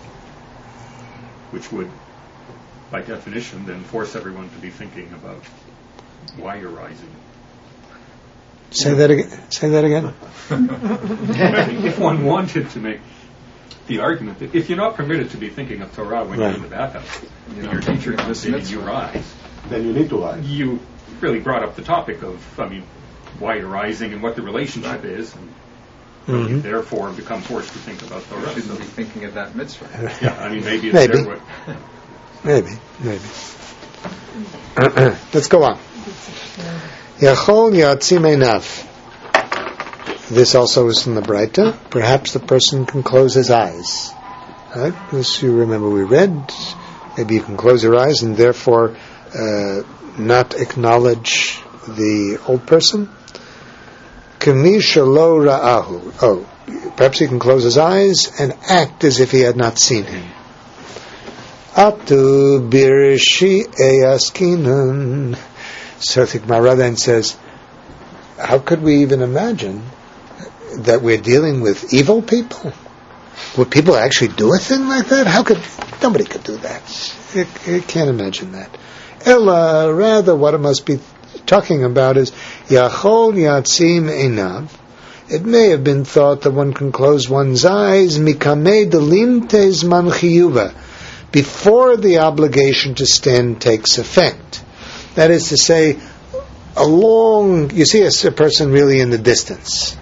Which would, by definition, then force everyone to be thinking about why you're rising. Say that again. Say that again. If one wanted to make the argument that if you're not permitted to be thinking of Torah when Right. you're in the bathhouse, and your teacher comes in and you rise, Then you need to rise. you really brought up the topic of, I mean, why you're rising and what the relationship is, and well, you Mhm. therefore become forced to think about You Torah. shouldn't So, be thinking of that mitzvah. yeah, I mean, maybe it's Maybe. there. What, Maybe, maybe. Let's go on. Yachol yatzim einav. This also is in the Braita. Perhaps the person can close his eyes. Right? This you remember we read. Maybe you can close your eyes and therefore uh, not acknowledge the old person. Kami shelo ra'ahu. Oh, perhaps he can close his eyes and act as if he had not seen him. Atu birshi eyaskinan. So the Gemara then says, how could we even imagine that we're dealing with evil people? Would people actually do a thing like that? How could, nobody could do that. You, you can't imagine that. Ella, rather what it must be talking about is, Yachol yatzim einav. It may have been thought that one can close one's eyes, mikamei delimte zman chiyuva, before the obligation to stand takes effect. That is to say, a long, you see a, a person really in the distance.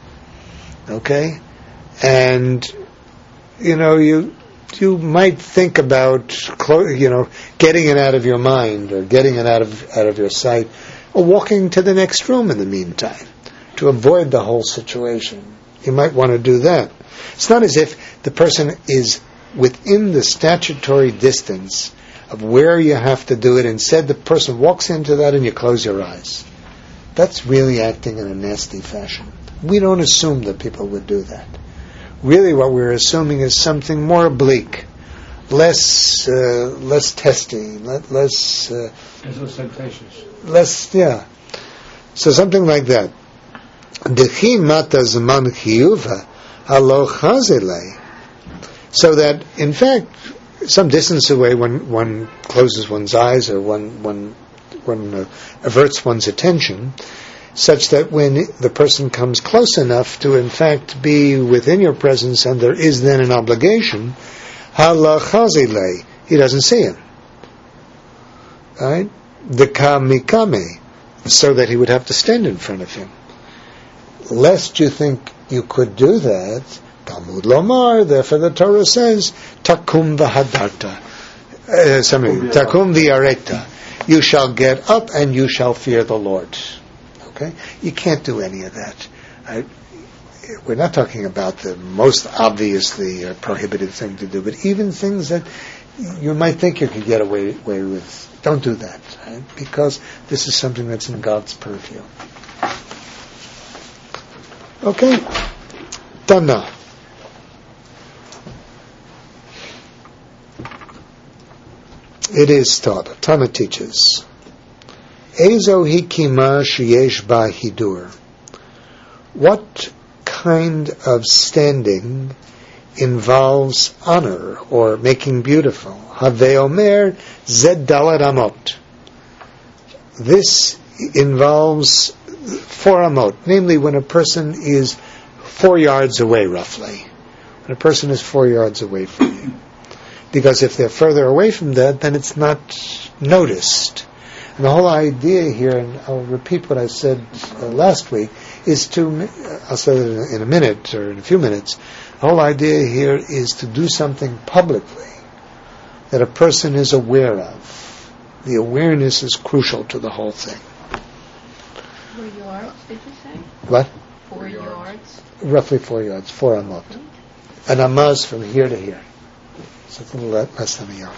Okay? And, you know, you you might think about, clo- you know, getting it out of your mind or getting it out of out of your sight, or walking to the next room in the meantime to avoid the whole situation. You might want to do that. It's not as if the person is within the statutory distance of where you have to do it. Instead, the person walks into that and you close your eyes. That's really acting in a nasty fashion. We don't assume that people would do that. Really what we're assuming is something more oblique, less uh, less testy, le- less... Uh, Less ostentatious. less, yeah. So something like that. Dechi mata zman chiyuva halo chazele. So that, in fact, some distance away, when one closes one's eyes or one one one uh, averts one's attention, such that when the person comes close enough to, in fact, be within your presence, and there is then an obligation, hala chazele, he doesn't see him. Right? Deka mikame, so that he would have to stand in front of him. Lest you think you could do that, Talmud Lomar, therefore the Torah says, Takum v'hadarta. Uh, sorry, Takum v'yareta. You shall get up and you shall fear the Lord. Okay? You can't do any of that. I, we're not talking about the most obviously uh, prohibited thing to do, but even things that you might think you could get away, away with, don't do that, right? Because this is something that's in God's purview. Okay? Tana. It is taught. Tana teaches. Ezo hikima sheyesh ba hidur. What kind of standing involves honor or making beautiful? Havei omer zed dalad amot. This involves four amot, namely when a person is four yards away, roughly. When a person is four yards away from you. Because if they're further away from that, then it's not noticed. And the whole idea here, and I'll repeat what I said uh, last week, is to, I'll say it in a minute or in a few minutes, the whole idea here is to do something publicly that a person is aware of. The awareness is crucial to the whole thing. Four yards, did you say? What? Four yards? Roughly four yards, four amot. An amah is from here to here. So it's a little less than a yard.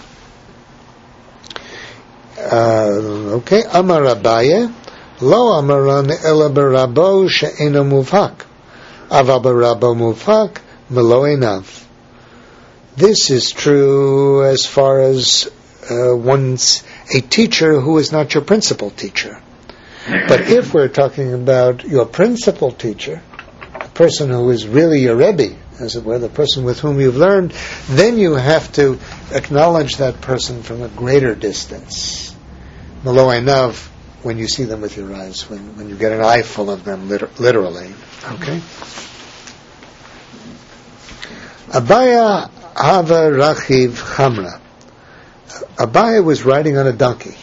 Uh, okay, Amar Abaye, Lo Amaran Ela Barabo She'ena Muvhak, Ava Barabo Muvhak, Melo Enav. This is true as far as uh, one's a teacher who is not your principal teacher. But if we're talking about your principal teacher, a person who is really your Rebbe, as it were, the person with whom you've learned, then you have to acknowledge that person from a greater distance. Melo einav, when you see them with your eyes, when, when you get an eye full of them, liter- literally. Okay? Abaya hava rachiv chamra. Abaya was riding on a donkey.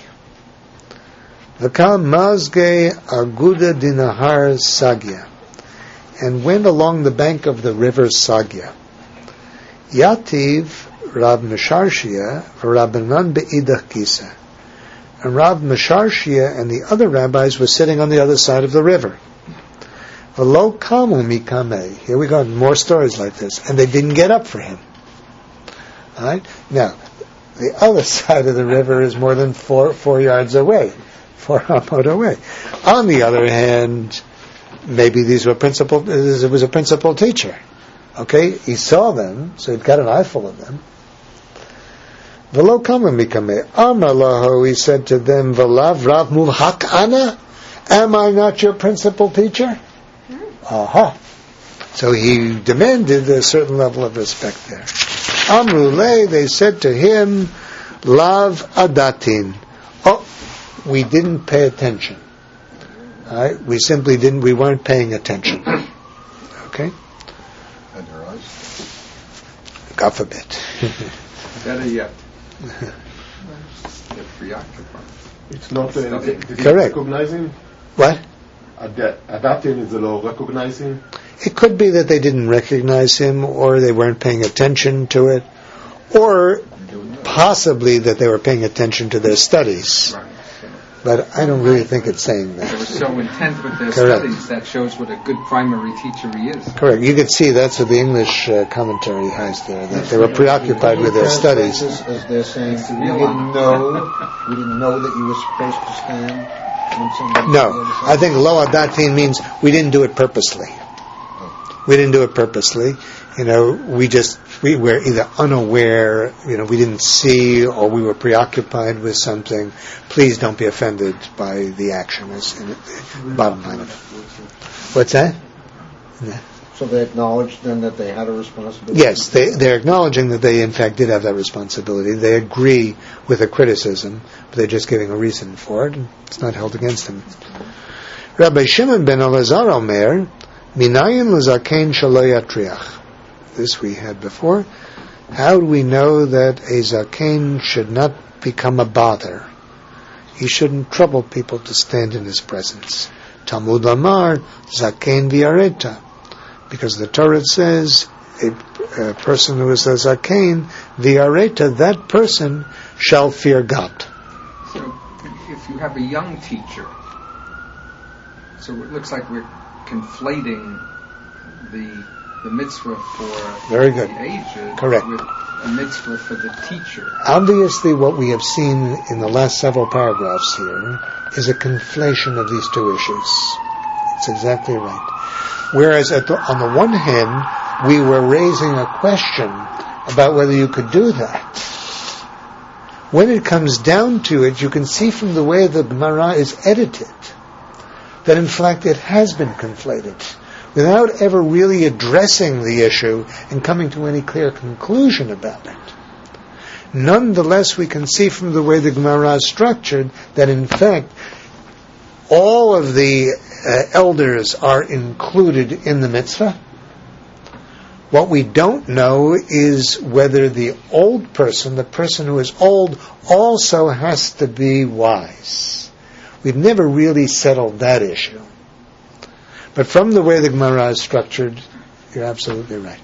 V'kal mazge aguda dinahar sagya, and went along the bank of the river Sagya. Yativ Rav Mesharshia Rabbanan be'idach kisa. And Rav Mesharshia and the other rabbis were sitting on the other side of the river. V'lo kamu mikamei. Here we go, more stories like this. And they didn't get up for him. All right? Now, the other side of the river is more than four four yards away. Four amot away. On the other hand, maybe these were principal. It was a principal teacher. Okay, he saw them, so he'd got an eyeful of them. V'lo kama mikame amar laho. He said to them, "V'lav rav muvhak ana? Am I not your principal teacher?" Aha. So he demanded a certain level of respect there. Amru le. They said to him, "Lav adatin." Oh, we didn't pay attention. All right? We simply didn't, we weren't paying attention. Okay? And your eyes? God forbid. Better yet. Get preoccupied. It's not, uh, did he Correct. recognize him? What? Adapting is the law, recognizing? It could be that they didn't recognize him, or they weren't paying attention to it, or possibly that they were paying attention to their studies. Right. But I don't really think it's saying They were that. so intent with their Correct. studies, that shows what a good primary teacher he is. Correct. You could see that's what the English uh, commentary has there, that they were preoccupied with their studies. As, as they're saying, It's a we real didn't honor. know, we didn't know that you were supposed to stand when somebody No, I think lo adatin means we didn't do it purposely. We didn't do it purposely. You know, we just, we were either unaware, you know, we didn't see, or we were preoccupied with something. Please don't be offended by the action. Is in the bottom line of it. What's that? Yeah. So they acknowledged then that they had a responsibility? Yes, they, they're acknowledging that they in fact did have that responsibility. They agree with the criticism, but they're just giving a reason for it, and it's not held against them. Rabbi Shimon ben Elazar Omer, Minayin l'zaken shelo yatriach. This we had before. How do we know that a zaken should not become a bother? He shouldn't trouble people to stand in his presence. Talmud Lamar, zaken v'areta. Because the Torah says, a, a person who is a zaken, v'areta, that person shall fear God. So, if you have a young teacher, So it looks like we're conflating the the mitzvah for Very good. the aged Correct. with a mitzvah for the teacher. Obviously, what we have seen in the last several paragraphs here is a conflation of these two issues. It's exactly right. Whereas at the, on the one hand, we were raising a question about whether you could do that. When it comes down to it, you can see from the way the Gemara is edited that in fact it has been conflated without ever really addressing the issue and coming to any clear conclusion about it. Nonetheless, we can see from the way the Gemara is structured that in fact all of the uh, elders are included in the mitzvah. What we don't know is whether the old person, the person who is old, also has to be wise. We've never really settled that issue. But from the way the Gemara is structured, you're absolutely right.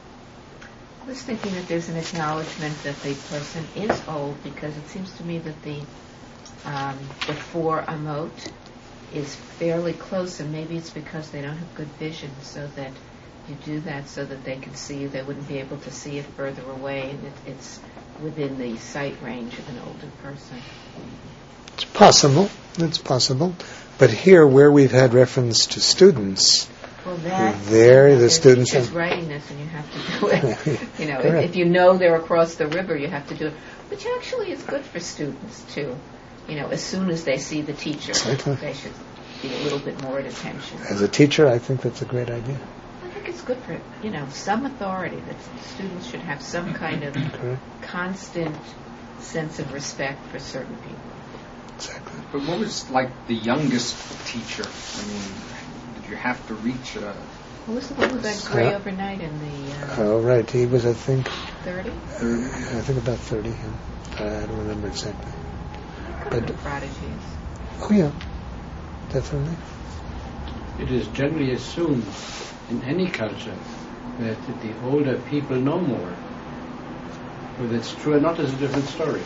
I was thinking that there's an acknowledgement that the person is old, because it seems to me that the um, the four amot is fairly close, and maybe it's because they don't have good vision, so that you do that so that they can see you. They wouldn't be able to see it further away, and it, it's within the sight range of an older person. It's possible. It's possible. But here, where we've had reference to students, well, that, there you know, the students is have writing this, and you have to do it. You know, if, Correct. if you know they're across the river, you have to do it. Which actually is good for students too. You know, as soon as they see the teacher, Exactly. they should be a little bit more at attention. As a teacher, I think that's a great idea. I think it's good for, you know, some authority, that students should have some kind of Correct. constant constant sense of respect for certain people. Exactly. But what was like the youngest teacher? I mean, did you have to reach a... Who was the one who got gray overnight in the uh, Oh, right. He was, I think, thirty? uh, I think about thirty. Yeah. Uh, I don't remember exactly. A But- couple of prodigies. Oh, yeah. Definitely. It is generally assumed in any culture that the older people know more. Whether it's true or not is a different story.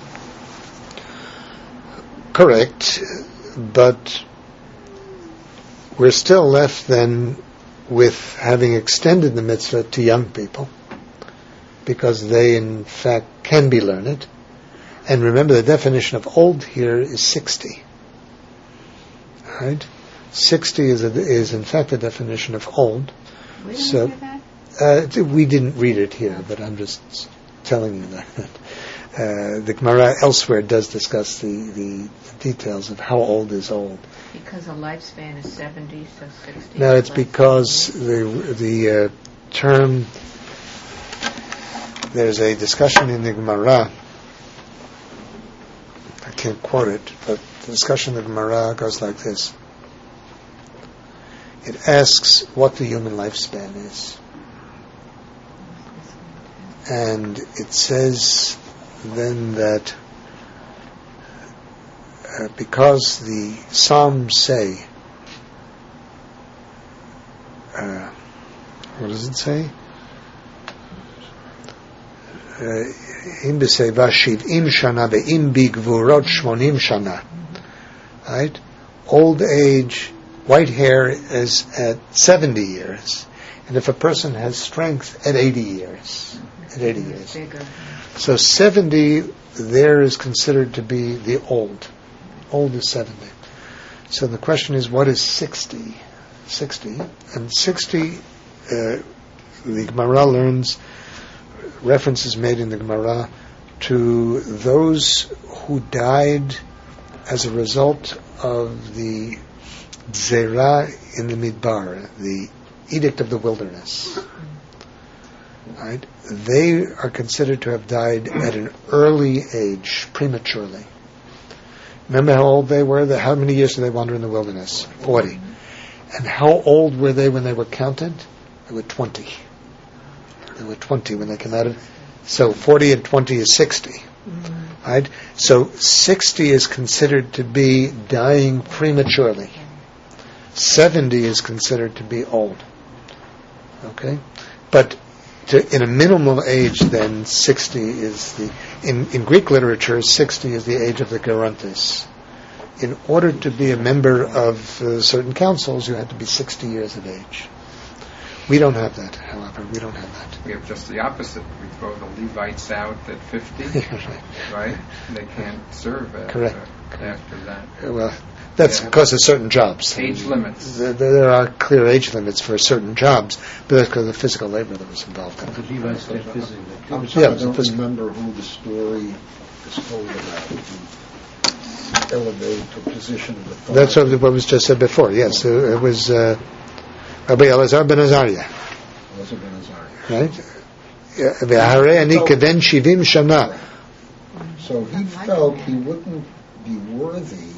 Correct. But we're still left then with having extended the mitzvah to young people, because they in fact can be learned. And remember, the definition of old here is sixty. Right? Sixty is a, is in fact the definition of old. We didn't So- hear that? Uh, we didn't read it here, but I'm just telling you that. Uh, the Gemara elsewhere does discuss the, the details of how old is old. Because a lifespan is seventy, so sixty. No, is it's less because than the the uh, term, there's a discussion in the Gemara, I can't quote it, but the discussion in the Gemara goes like this. It asks what the human lifespan is. And it says then that uh, because the Psalms say, uh, what does it say? Im b'seva shiv'im shana ve'im bigvurot shmonim shana. Right? Old age, white hair is at seventy years. And if a person has strength, at eighty years. At eighty years. bigger. So seventy there is considered to be the old. Old is seventy. So the question is, what is sixty? sixty. And sixty, uh, the Gemara learns, references made in the Gemara to those who died as a result of the Zera in the Midbar, the edict of the wilderness. Right? They are considered to have died at an early age, prematurely. Remember how old they were? The, how many years did they wander in the wilderness? Forty. And how old were they when they were counted? They were twenty. They were twenty when they came out of. So forty and twenty is sixty. Mm-hmm. Right? So sixty is considered to be dying prematurely. Seventy is considered to be old. Okay, but to, in a minimal age, then sixty is the in, in Greek literature. Sixty is the age of the Gerontes. in order to be a member of uh, certain councils, you had to be sixty years of age. We don't have that, however. We don't have that. We have just the opposite. We throw the Levites out at fifty, right. right? They can't serve after, Correct. after that. Uh, Well, that's Yeah. because of certain jobs. Age limits. There, there are clear age limits for certain jobs, but that's because of the physical labor that was involved in The it. Levites did physically. I'm Yeah, sorry, it I was a don't physical- remember who the story is told about. Who elevated to a position of authority. That's what, what was just said before. Yes, uh, it was uh, Rabbi Elazar ben Azariah, Was it Ben Azariah? right? Uh, V'aharei ani keben shivim shana. So he felt he wouldn't be worthy,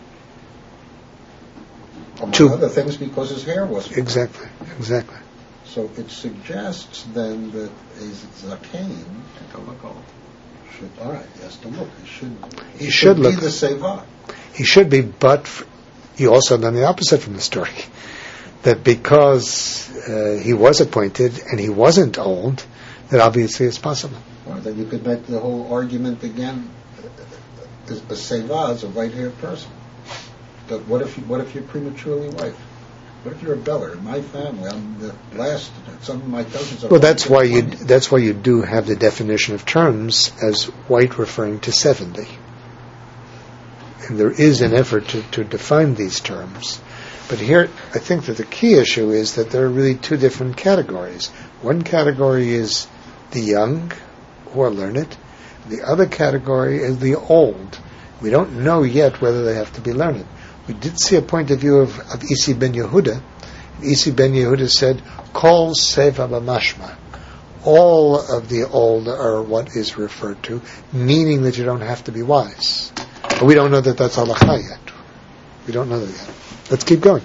among To- other things, because his hair wasn't. Exactly, exactly. So it suggests then that a zaken To look old. should, all right, he has to look. He should, He should be look. the seva. He should be, but f- you also done the opposite from the story. That because uh, he was appointed and he wasn't old, that obviously it's possible. Or then you could make the whole argument again. A a seva is a white-haired person. But what if you, what if you're prematurely white? What if you're a beller? In my family, I'm the last. Some of my cousins are. Well, that's why you twenty. that's why you do have the definition of terms as white referring to seventy. And there is an effort to, to define these terms. But here, I think that the key issue is that there are really two different categories. One category is the young, who are learned. The other category is the old. We don't know yet whether they have to be learned. We did see a point of view of, of Isi ben Yehuda. Isi ben Yehuda said, Kol seva b'mashma. All of the old are what is referred to, meaning that you don't have to be wise. But we don't know that that's halakha yet. We don't know that yet. Let's keep going.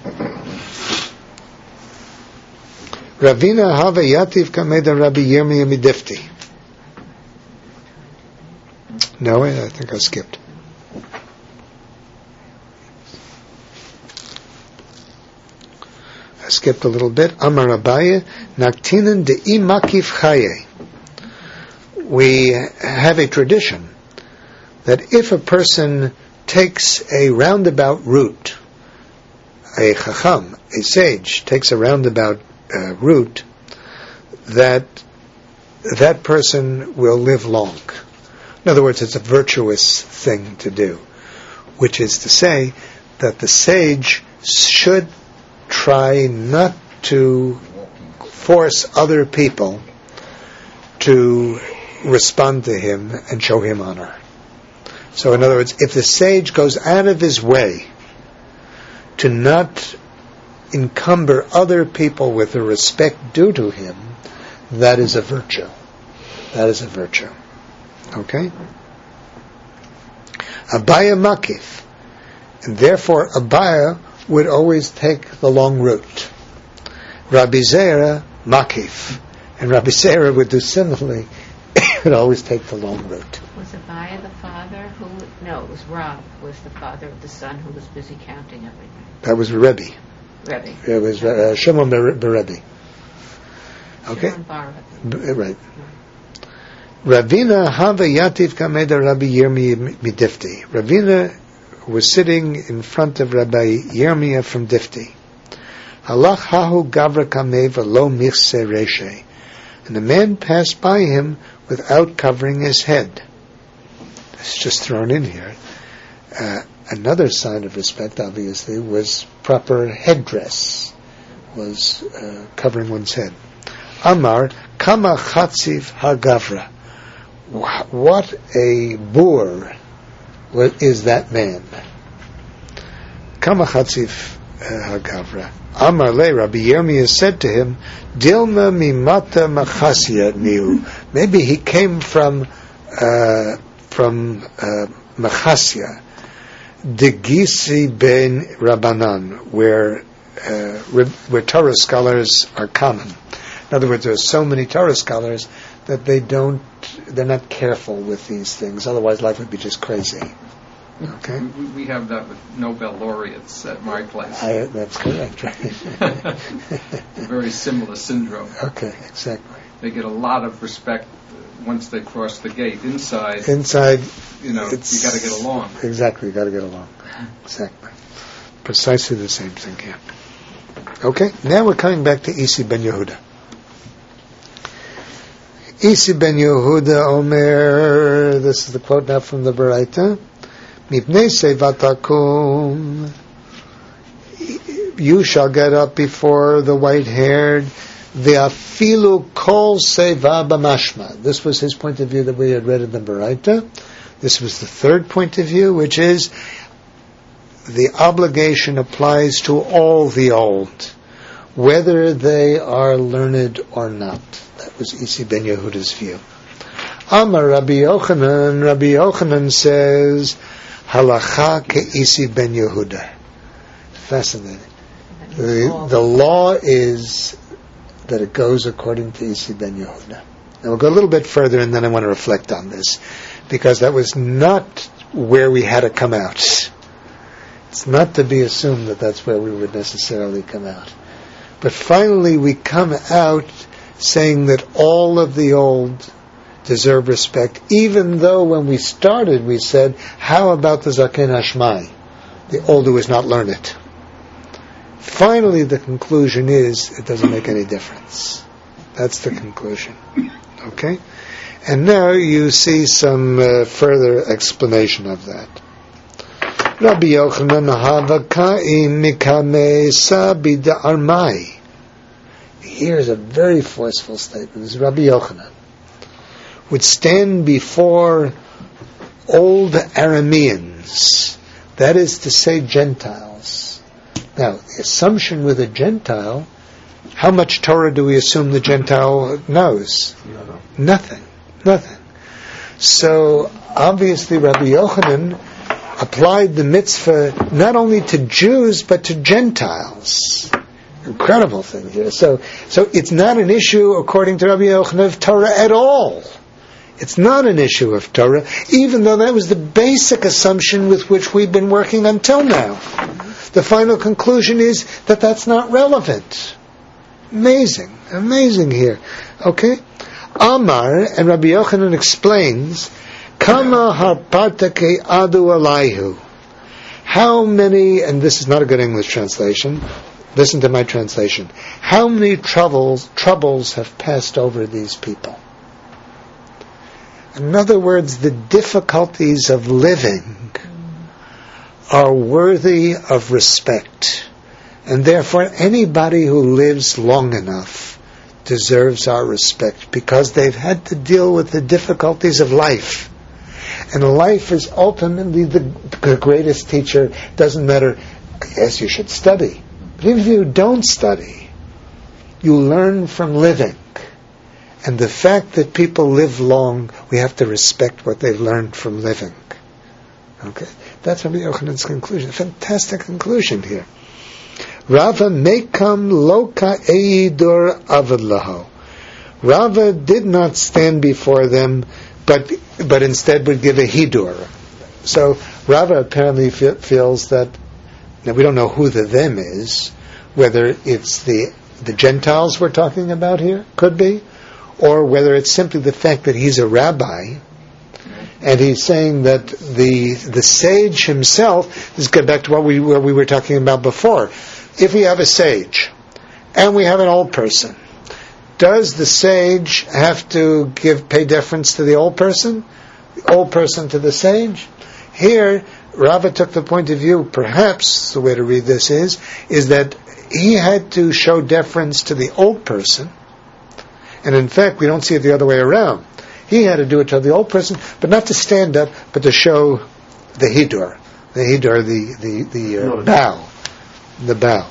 Ravina hava yativ kameda Rabbi Yirmiyah midifti. No, I think I skipped. I skipped a little bit. Amar Abaye, Naktinan de'i makif chaye. We have a tradition that if a person takes a roundabout route, a chacham, a sage, takes a roundabout uh, route, that that person will live long. In other words, it's a virtuous thing to do, which is to say that the sage should try not to force other people to respond to him and show him honor. So in other words, if the sage goes out of his way to not encumber other people with the respect due to him, that is a virtue. That is a virtue. Okay? Abaya makif. And therefore Abaya would always take the long route. Rabbi Zera makif. And Rabbi Zera would do similarly. Would always take the long route. Was Abaya the father who... No, it was Rob was the father of the son who was busy counting everything. That was Rebbe. Rebbe. It was uh, Shimon Ber- Berebbe. Okay? Shimon Bar B- right. Ravina hava yativ kameda Rabbi Yirmiyah midifti. Ravina was sitting in front of Rabbi Yirmiyah from Difti. Halach hahu gavra kameh v'lo michse reshe. And the man passed by him without covering his head. It's just thrown in here. Uh, another sign of respect, obviously, was proper headdress, was uh, covering one's head. Amar kama chatzif hagavra. What a boor is that man. Kama chatzif hagavra. Amar le, Rabbi Yirmiyah said to him, Dilma mimata machasya niu. Maybe he came from uh, from uh, Machasya, Degisi ben Rabbanan, where uh, where Torah scholars are common. In other words, there are so many Torah scholars that they don't, they're not careful with these things. Otherwise, life would be just crazy. Okay, We, we have that with Nobel laureates at my place. I, that's correct. Right? Very similar syndrome. Okay, exactly. they get a lot of respect once they cross the gate. Inside, Inside, you know, you got to get along. Exactly, you got to get along. Exactly. Precisely the same thing here. Okay, now we're coming back to Isi ben Yehuda. Isi ben Yehuda Omer, this is the quote now from the Baraita, Mipnei Sevatakum, you shall get up before the white-haired, Ve'afilu kol seva b'mashma. This was his point of view that we had read in the Baraita. This was the third point of view, which is the obligation applies to all the old, whether they are learned or not. That was Isi ben Yehuda's view. Amar Rabbi Yochanan, Rabbi Yochanan says, Halacha ke'isi ben Yehuda. Fascinating. The, the law is that it goes according to Isi ben Yehuda. Now we'll go a little bit further and then I want to reflect on this, because that was not where we had to come out. It's not to be assumed that that's where we would necessarily come out. But finally we come out saying that all of the old deserve respect, even though when we started we said, how about the Zaken Hashmai, the old who is not learned? Finally the conclusion is, it doesn't make any difference. That's the conclusion. Okay? And now you see some uh, further explanation of that. Rabbi Yochanan Havakaim Mikame Sabi Armai. Here's a very forceful statement. This is Rabbi Yochanan. Would stand before old Arameans, that is to say Gentiles. Now, the assumption with a Gentile, how much Torah do we assume the Gentile knows? No, no. Nothing. Nothing. So, obviously Rabbi Yochanan applied the mitzvah not only to Jews, but to Gentiles. Incredible thing here. So, so it's not an issue, according to Rabbi Yochanan, of Torah at all. It's not an issue of Torah, even though that was the basic assumption with which we've been working until now. The final conclusion is that that's not relevant. Amazing. Amazing here. Okay? Amar, and Rabbi Yochanan explains, Kama harparta ke adu alayhu. How many, and this is not a good English translation, listen to my translation. How many troubles troubles have passed over these people? In other words, the difficulties of living are worthy of respect. And therefore, anybody who lives long enough deserves our respect, because they've had to deal with the difficulties of life. And life is ultimately the, the greatest teacher. Doesn't matter, yes, you should study. But even if you don't study, you learn from living. And the fact that people live long, we have to respect what they've learned from living. Okay? That's Rabbi Yochanan's conclusion. Fantastic conclusion here. Rava mekam loka eidur avad laho. Rava did not stand before them, but but instead would give a hidur. So Rava apparently fe- feels that, now we don't know who the them is, whether it's the the Gentiles we're talking about here, could be, or whether it's simply the fact that he's a rabbi, and he's saying that the the sage himself, let's get back to what we where we were talking about before. If we have a sage, and we have an old person, does the sage have to give pay deference to the old person? The old person to the sage? Here, Rava took the point of view, perhaps the way to read this is, is that he had to show deference to the old person, and in fact, we don't see it the other way around. He had to do it to the old person, but not to stand up, but to show the hidur, the hidur, the the the uh, bow, the bow.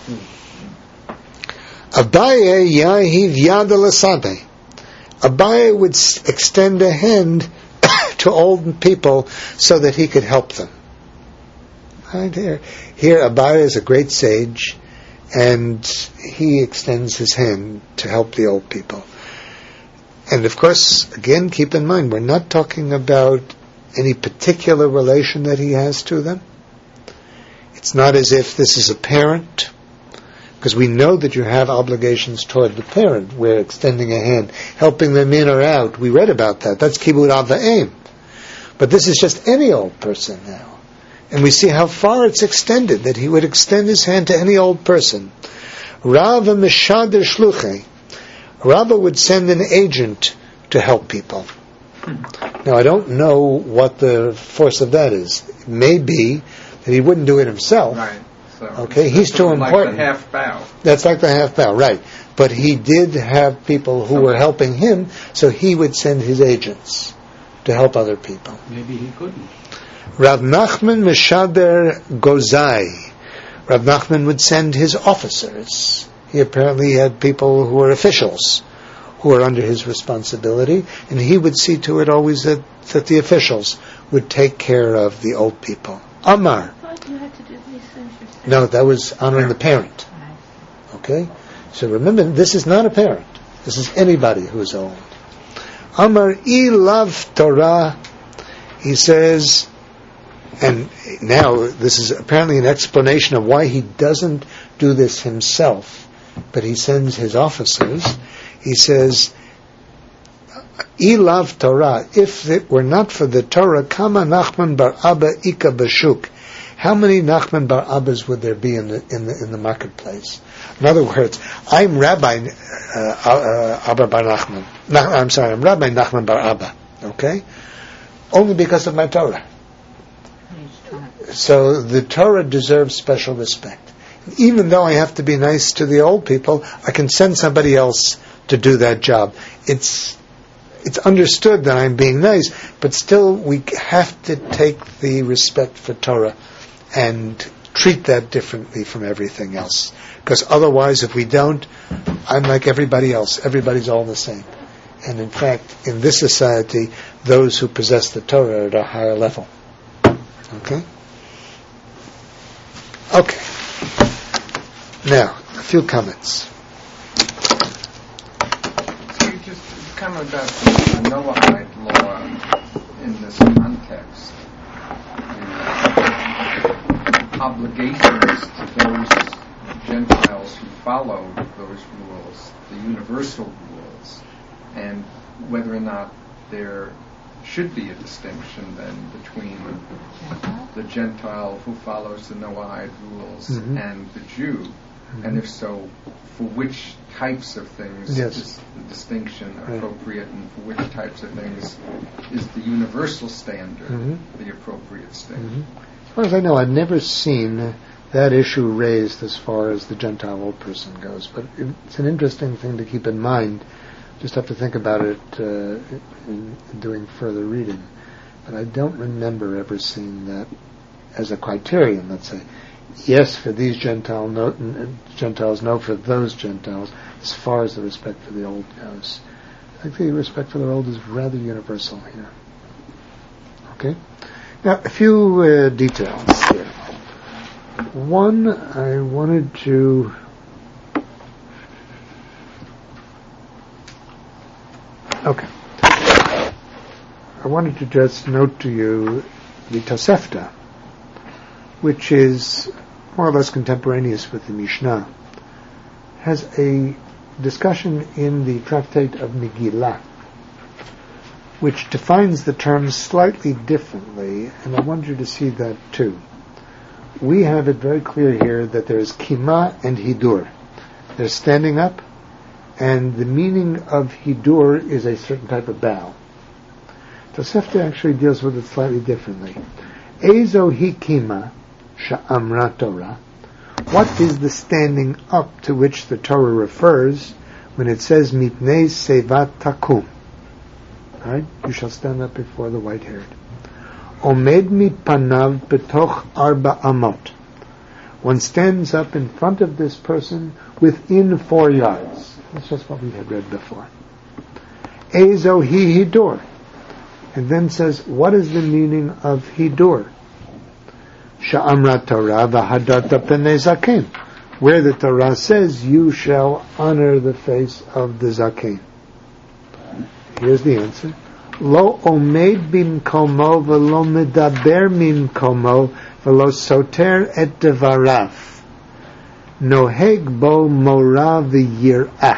Abaye yahiv yad alasabe. Abaye would extend a hand to old people so that he could help them. Right here, here Abaye is a great sage, and he extends his hand to help the old people. And of course, again, keep in mind, we're not talking about any particular relation that he has to them. It's not as if this is a parent Because we know that you have obligations toward the parent. We're extending a hand, helping them in or out. We read about that. That's kibud av va'em. But this is just any old person now. And we see how far it's extended, that he would extend his hand to any old person. Rava mishader shluchei. Rava would send an agent to help people. Now, I don't know what the force of that is. It may be that he wouldn't do it himself. Right. So okay, he's too like important. The half bow. That's like the half bow, right. But he did have people who were helping him, so he would send his agents to help other people. Maybe he couldn't. Rav Nachman Meshader Gozai. Rav Nachman would send his officers. He apparently had people who were officials, who were under his responsibility, and he would see to it always that, that the officials would take care of the old people. Amar. I thought you had to do these things yourself. No, that was honoring the parent. Okay? So remember, this is not a parent. This is anybody who is old. Amar ilav Torah. He says, and now this is apparently an explanation of why he doesn't do this himself, but he sends his officers. He says, ilav Torah, if it were not for the Torah, kama Nachman bar Abba ika bashuk. How many Nachman bar Abbas would there be in the in the in the marketplace? In other words, I'm Rabbi uh, uh, Abba bar Nachman. Nach, I'm sorry, I'm Rabbi Nachman bar Abba. Okay, only because of my Torah. So the Torah deserves special respect. Even though I have to be nice to the old people, I can send somebody else to do that job. It's it's understood that I'm being nice, but still we have to take the respect for Torah and treat that differently from everything else. Because otherwise, if we don't, I'm like everybody else. Everybody's all the same. And in fact, in this society, those who possess the Torah are at a higher level. Okay? Okay. Now, a few comments. So you just comment about the Noahide law in this context. The obligations to those Gentiles who follow those rules, the universal rules, and whether or not there should be a distinction then between the Gentile who follows the Noahide rules mm-hmm. and the Jew, mm-hmm. and if so, for which types of things yes. is the distinction right. appropriate, and for which types of things is the universal standard mm-hmm. the appropriate standard? Mm-hmm. As far as I know, I've never seen that issue raised as far as the Gentile old person goes, but it's an interesting thing to keep in mind. Just have to think about it uh, in, in doing further reading. But I don't remember ever seeing that as a criterion, let's say. Yes, for these Gentile no, Gentiles, no for those Gentiles, as far as the respect for the old goes. I think the respect for the old is rather universal here. Okay? Now, a few uh, details here. One, I wanted to... Okay. I wanted to just note to you the Tosefta, which is more or less contemporaneous with the Mishnah, has a discussion in the tractate of Megillah, which defines the term slightly differently, and I want you to see that too. We have it very clear here that there is Kima and Hidur. They're standing up, and the meaning of Hidur is a certain type of bow. Tosefta actually deals with it slightly differently. Ezo hi kima sha'amra Torah. What is the standing up to which the Torah refers when it says mitnei sevat takum? Right? You shall stand up before the white-haired. Omed mi panav betoch arba amot. One stands up in front of this person within four yards. That's just what we had read before. Ezo hi hidur. And then says, what is the meaning of hidur? Sha'amra Torah v'hadarta pnei zaken. Where the Torah says, you shall honor the face of the zaken. Here's the answer. Lo omed bimkomo v'lo medaber mimkomo v'lo soter et devarav. noheg bo mora v'yir'ah.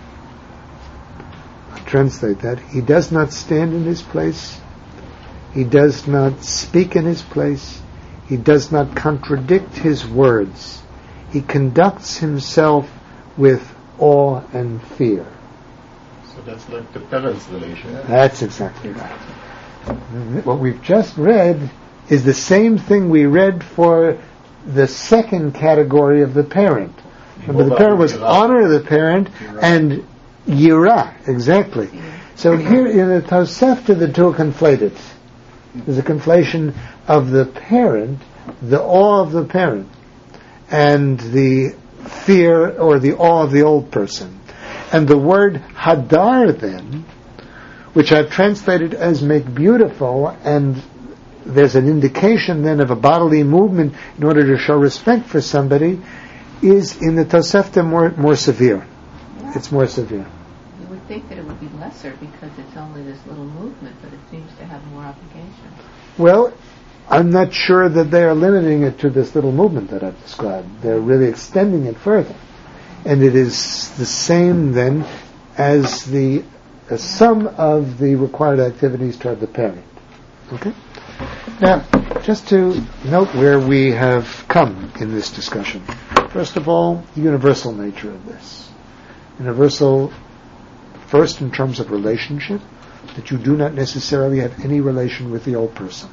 I'll translate that. He does not stand in his place. He does not speak in his place. He does not contradict his words. He conducts himself with awe and fear. So that's like the parents' relation. That's exactly right. What we've just read is the same thing we read for the second category of the parent. Remember, the parent was honor the parent and yira, exactly. So here in the Tosefta, the two are conflated. There's a conflation of the parent, the awe of the parent, and the fear or the awe of the old person. And the word hadar then, which I've translated as make beautiful, and there's an indication then of a bodily movement in order to show respect for somebody, is in the Tosefta more, more severe. It's more severe. You would think that it would be lesser because it's only this little movement, but it seems to have more obligation. Well, I'm not sure that they are limiting it to this little movement that I've described. They're really extending it further. And it is the same then as the as some of the required activities toward the parent. Okay? Now, just to note where we have come in this discussion. First of all, the universal nature of this. Universal, first in terms of relationship, that you do not necessarily have any relation with the old person.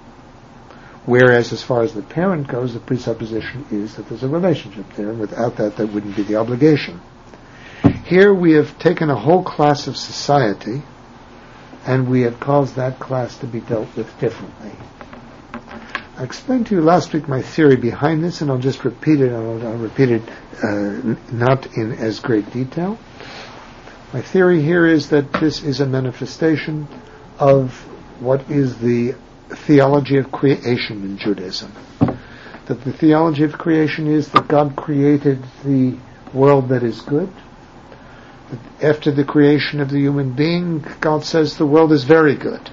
Whereas as far as the parent goes, the presupposition is that there's a relationship there, and without that, that wouldn't be the obligation. Here we have taken a whole class of society, and we have caused that class to be dealt with differently. I explained to you last week my theory behind this, and I'll just repeat it. I'll, I'll repeat it uh, not in as great detail. My theory here is that this is a manifestation of what is the theology of creation in Judaism. That the theology of creation is that God created the world that is good. That after the creation of the human being, God says the world is very good.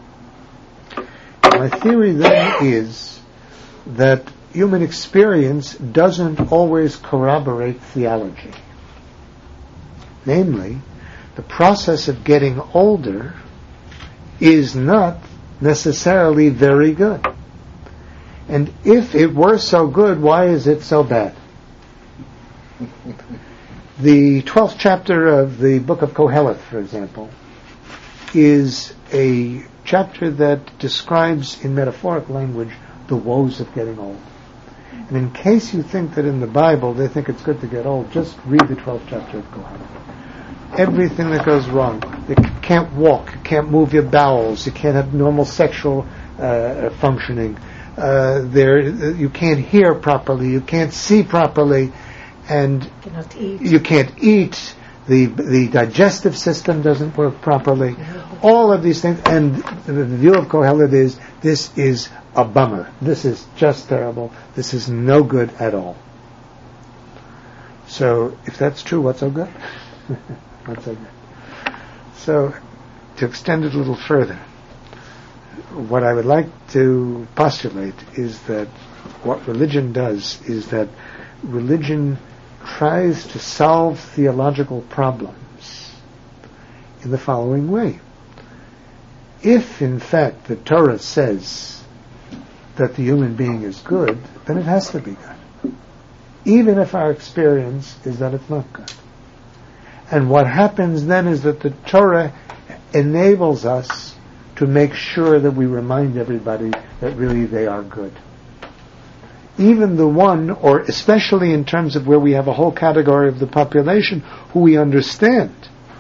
My theory then is that human experience doesn't always corroborate theology. Namely, the process of getting older is not necessarily very good. And if it were so good, why is it so bad? The twelfth chapter of the book of Koheleth, for example, is a chapter that describes in metaphoric language the woes of getting old. And in case you think that in the Bible they think it's good to get old, just read the twelfth chapter of Koheleth. Everything that goes wrong. You can't walk, you can't move your bowels, you can't have normal sexual uh, functioning, uh, there you can't hear properly, you can't see properly, and Cannot eat. you can't eat, the the digestive system doesn't work properly, all of these things, and the view of Koheleth is, this is a bummer, this is just terrible, this is no good at all. So, if that's true, what's so good? What's so good? So, to extend it a little further, what I would like to postulate is that what religion does is that religion tries to solve theological problems in the following way. If, in fact, the Torah says that the human being is good, then it has to be good. Even if our experience is that it's not good. And what happens then is that the Torah enables us to make sure that we remind everybody that really they are good. Even the one, or especially in terms of where we have a whole category of the population who we understand,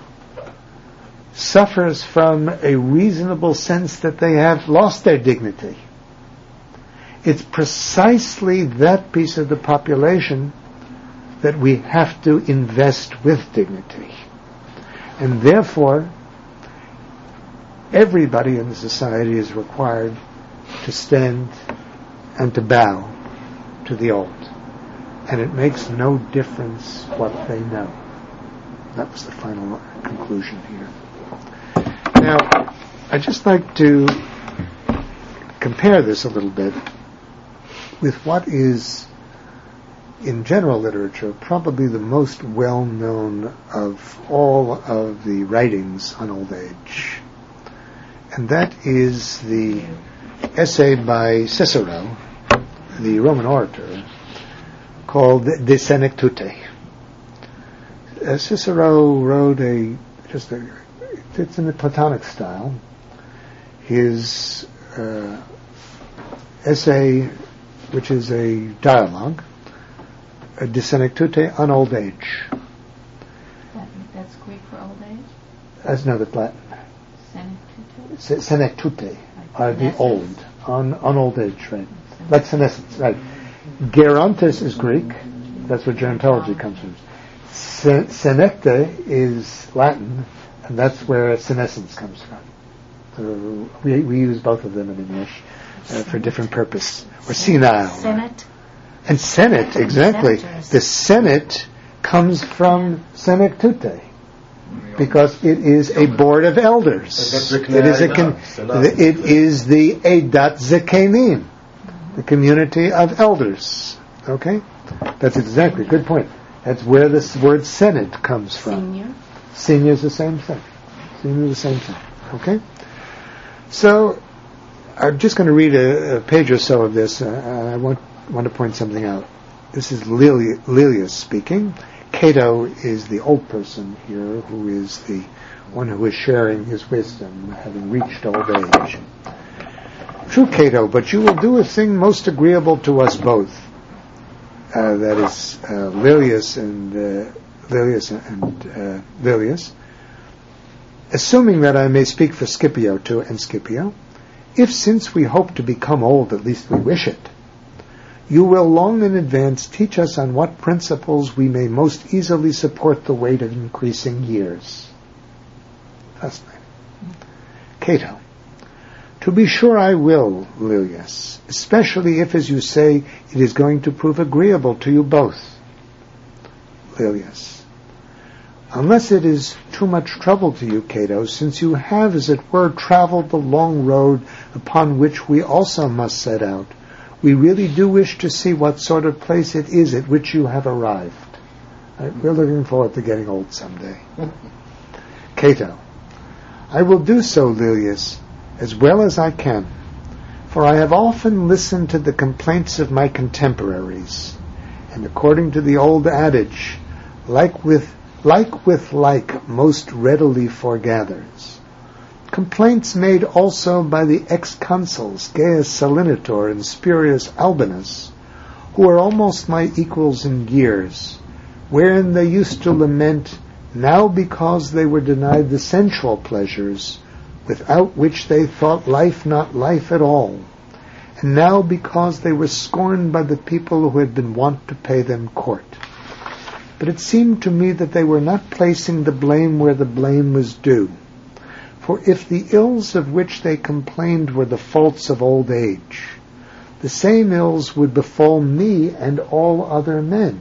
suffers from a reasonable sense that they have lost their dignity. It's precisely that piece of the population that we have to invest with dignity. And therefore, everybody in the society is required to stand and to bow to the old. And it makes no difference what they know. That was the final conclusion here. Now, I'd just like to compare this a little bit with what is in general literature, probably the most well-known of all of the writings on old age. And that is the essay by Cicero, the Roman orator, called De Senectute. Uh, Cicero wrote a, just a, it's in the Platonic style, his uh, essay, which is a dialogue, a De Senectute on old age. That, that's Greek for old age? That's no, that's Latin. Senectute? Senectute are the senescence. old, on, on old age, right? Like senescence, right. Gerontis is Greek. That's where gerontology comes from. Sen- senecte is Latin, and that's where senescence comes from. So we, we use both of them in English uh, for different purpose. Or senile. Senate. And Senate, exactly. Senators. The Senate comes from Senectute, because it is a board of elders. It is a con- it is the Eidat Zekenim, the community of elders. Okay, that's exactly good point. That's where this word Senate comes from. Senior. Senior is the same thing. Senior is the same thing. Okay, so I'm just going to read a, a page or so of this. Uh, I want want to point something out. This is Lelius, Lelius speaking. Cato is the old person here, who is the one who is sharing his wisdom, having reached old age. True, Cato, but you will do a thing most agreeable to us both. Uh, that is uh, Lelius and uh, Lelius and uh, Lelius. Assuming that I may speak for Scipio too, and Scipio, if since we hope to become old, at least we wish it, you will long in advance teach us on what principles we may most easily support the weight of increasing years. Fascinating. Cato. To be sure I will, Lelius, especially if, as you say, it is going to prove agreeable to you both. Lelius. Unless it is too much trouble to you, Cato, since you have, as it were, traveled the long road upon which we also must set out, we really do wish to see what sort of place it is at which you have arrived. Right? We're looking forward to getting old someday. Cato. I will do so, Lelius, as well as I can, for I have often listened to the complaints of my contemporaries, and according to the old adage, like with like with like most readily foregathers. Complaints made also by the ex-consuls Gaius Salinator and Spurius Albinus, who are almost my equals in years, wherein they used to lament, now because they were denied the sensual pleasures, without which they thought life not life at all, and now because they were scorned by the people who had been wont to pay them court. But it seemed to me that they were not placing the blame where the blame was due. For if the ills of which they complained were the faults of old age, the same ills would befall me and all other men.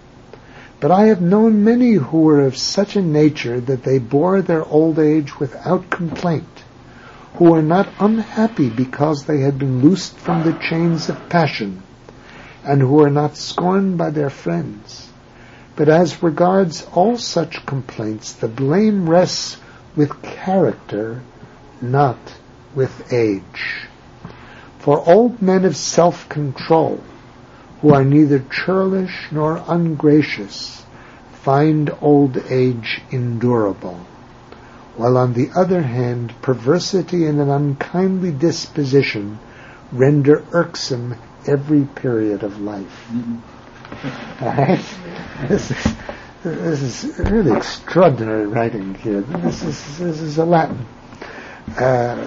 But I have known many who were of such a nature that they bore their old age without complaint, who were not unhappy because they had been loosed from the chains of passion, and who were not scorned by their friends. But as regards all such complaints, the blame rests with character, not with age. For old men of self-control, who are neither churlish nor ungracious, find old age endurable, while on the other hand, perversity and an unkindly disposition render irksome every period of life. Mm-hmm. All right? This is This is really extraordinary writing here. This is this is a Latin. Uh,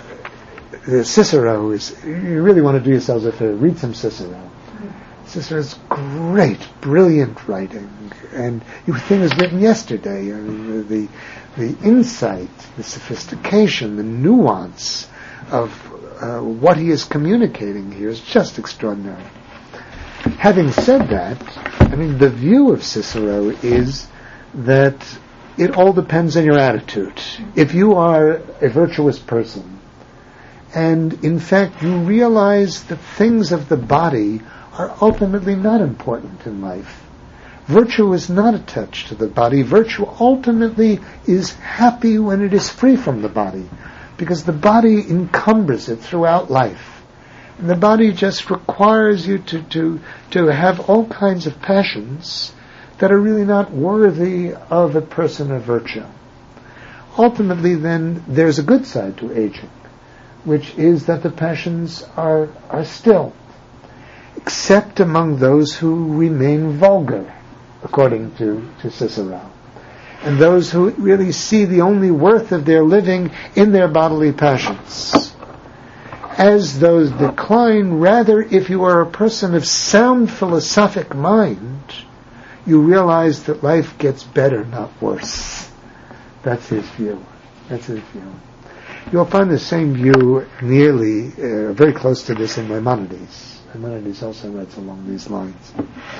Cicero is. You really want to do yourselves a favor. Read some Cicero. Cicero's great, brilliant writing, and you think it was written yesterday. I mean, the the insight, the sophistication, the nuance of uh, what he is communicating here is just extraordinary. Having said that, I mean, the view of Cicero is that it all depends on your attitude. If you are a virtuous person, and in fact you realize that things of the body are ultimately not important in life. Virtue is not attached to the body. Virtue ultimately is happy when it is free from the body, because the body encumbers it throughout life. And the body just requires you to, to, to have all kinds of passions that are really not worthy of a person of virtue. Ultimately, then, there's a good side to aging, which is that the passions are, are still, except among those who remain vulgar, according to, to Cicero, and those who really see the only worth of their living in their bodily passions. As those decline, rather, if you are a person of sound philosophic mind, you realize that life gets better, not worse. That's his view. That's his view. You'll find the same view nearly, uh, very close to this in Maimonides. Maimonides also writes along these lines.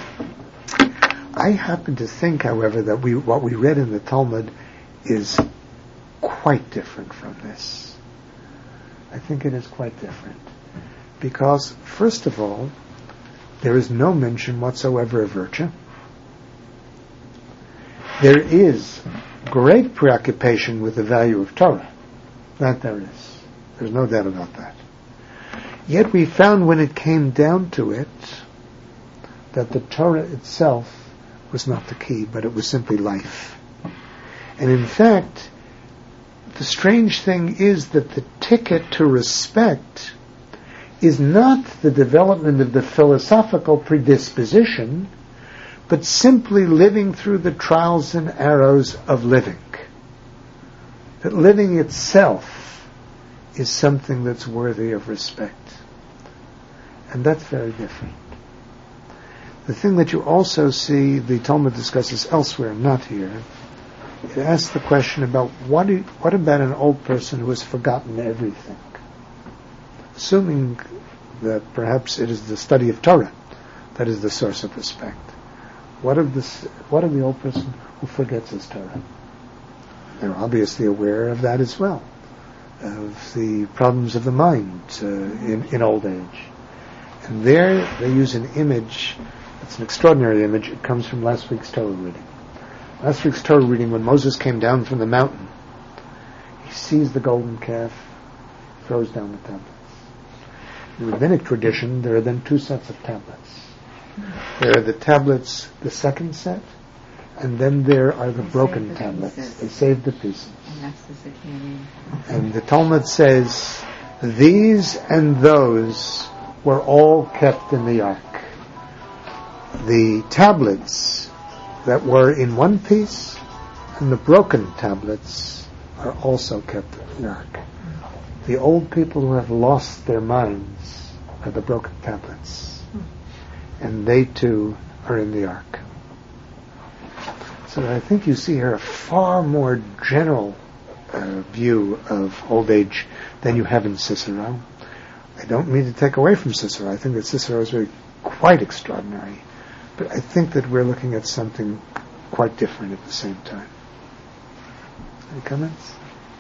I happen to think, however, that we what we read in the Talmud is quite different from this. I think it is quite different. Because, first of all, there is no mention whatsoever of virtue. There is great preoccupation with the value of Torah. That there is. There's no doubt about that. Yet we found when it came down to it that the Torah itself was not the key, but it was simply life. And in fact, the strange thing is that the ticket to respect is not the development of the philosophical predisposition, but simply living through the trials and arrows of living. That living itself is something that's worthy of respect. And that's very different. The thing that you also see the Talmud discusses elsewhere, not here, it asks the question about what, do, what about an old person who has forgotten everything? Assuming that perhaps it is the study of Torah that is the source of respect. What of, this, what of the old person who forgets his Torah? They're obviously aware of that as well, of the problems of the mind uh, in, in old age. And there they use an image. It's an extraordinary image. It comes from last week's Torah reading. Last week's Torah reading, when Moses came down from the mountain, he sees the golden calf, throws down the tablets. In the rabbinic tradition, there are then two sets of tablets. There are the tablets, the second set, and then there are the they broken the tablets. Pieces. They save the pieces. And that's the Zechariah. And the Talmud says, these and those were all kept in the ark. The tablets that were in one piece and the broken tablets are also kept in the ark. The old people who have lost their minds are the broken tablets. And they too are in the ark. So I think you see here a far more general uh, view of old age than you have in Cicero. I don't mean to take away from Cicero. I think that Cicero is really quite extraordinary. But I think that we're looking at something quite different at the same time. Any comments?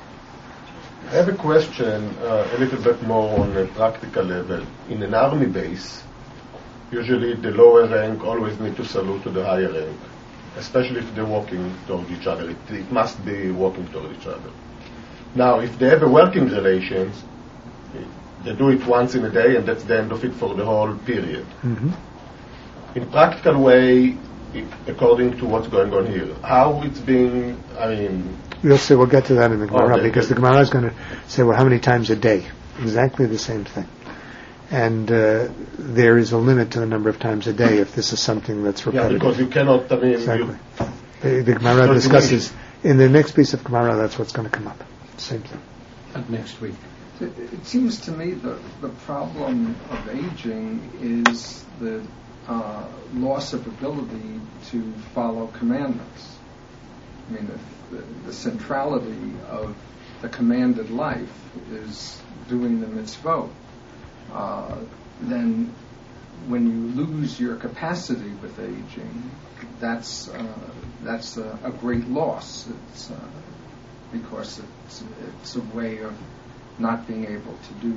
I have a question uh, a little bit more on a practical level. In an army base, usually the lower rank always need to salute to the higher rank, especially if they're walking toward each other. It, it must be walking toward each other. Now, if they have a working relations, they do it once in a day, and that's the end of it for the whole period. Mm-hmm. In practical way, according to what's going on here, how it's being, I mean... We'll see, we'll get to that in the Gemara, Okay, because good. the Gemara is going to say, well, how many times a day? Exactly the same thing. And uh, there is a limit to the number of times a day if this is something that's Yeah, repetitive. because you cannot, I mean... Exactly. You, The, the Gemara So discusses, in the next piece of Gemara, that's what's going to come up. Same thing. Not next week. It, it seems to me that the problem of aging is the uh, loss of ability to follow commandments. I mean, if the, the centrality of the commanded life is doing the mitzvot. Uh, then when you lose your capacity with aging, that's uh, that's a, a great loss. It's uh, because it's it's a way of not being able to do what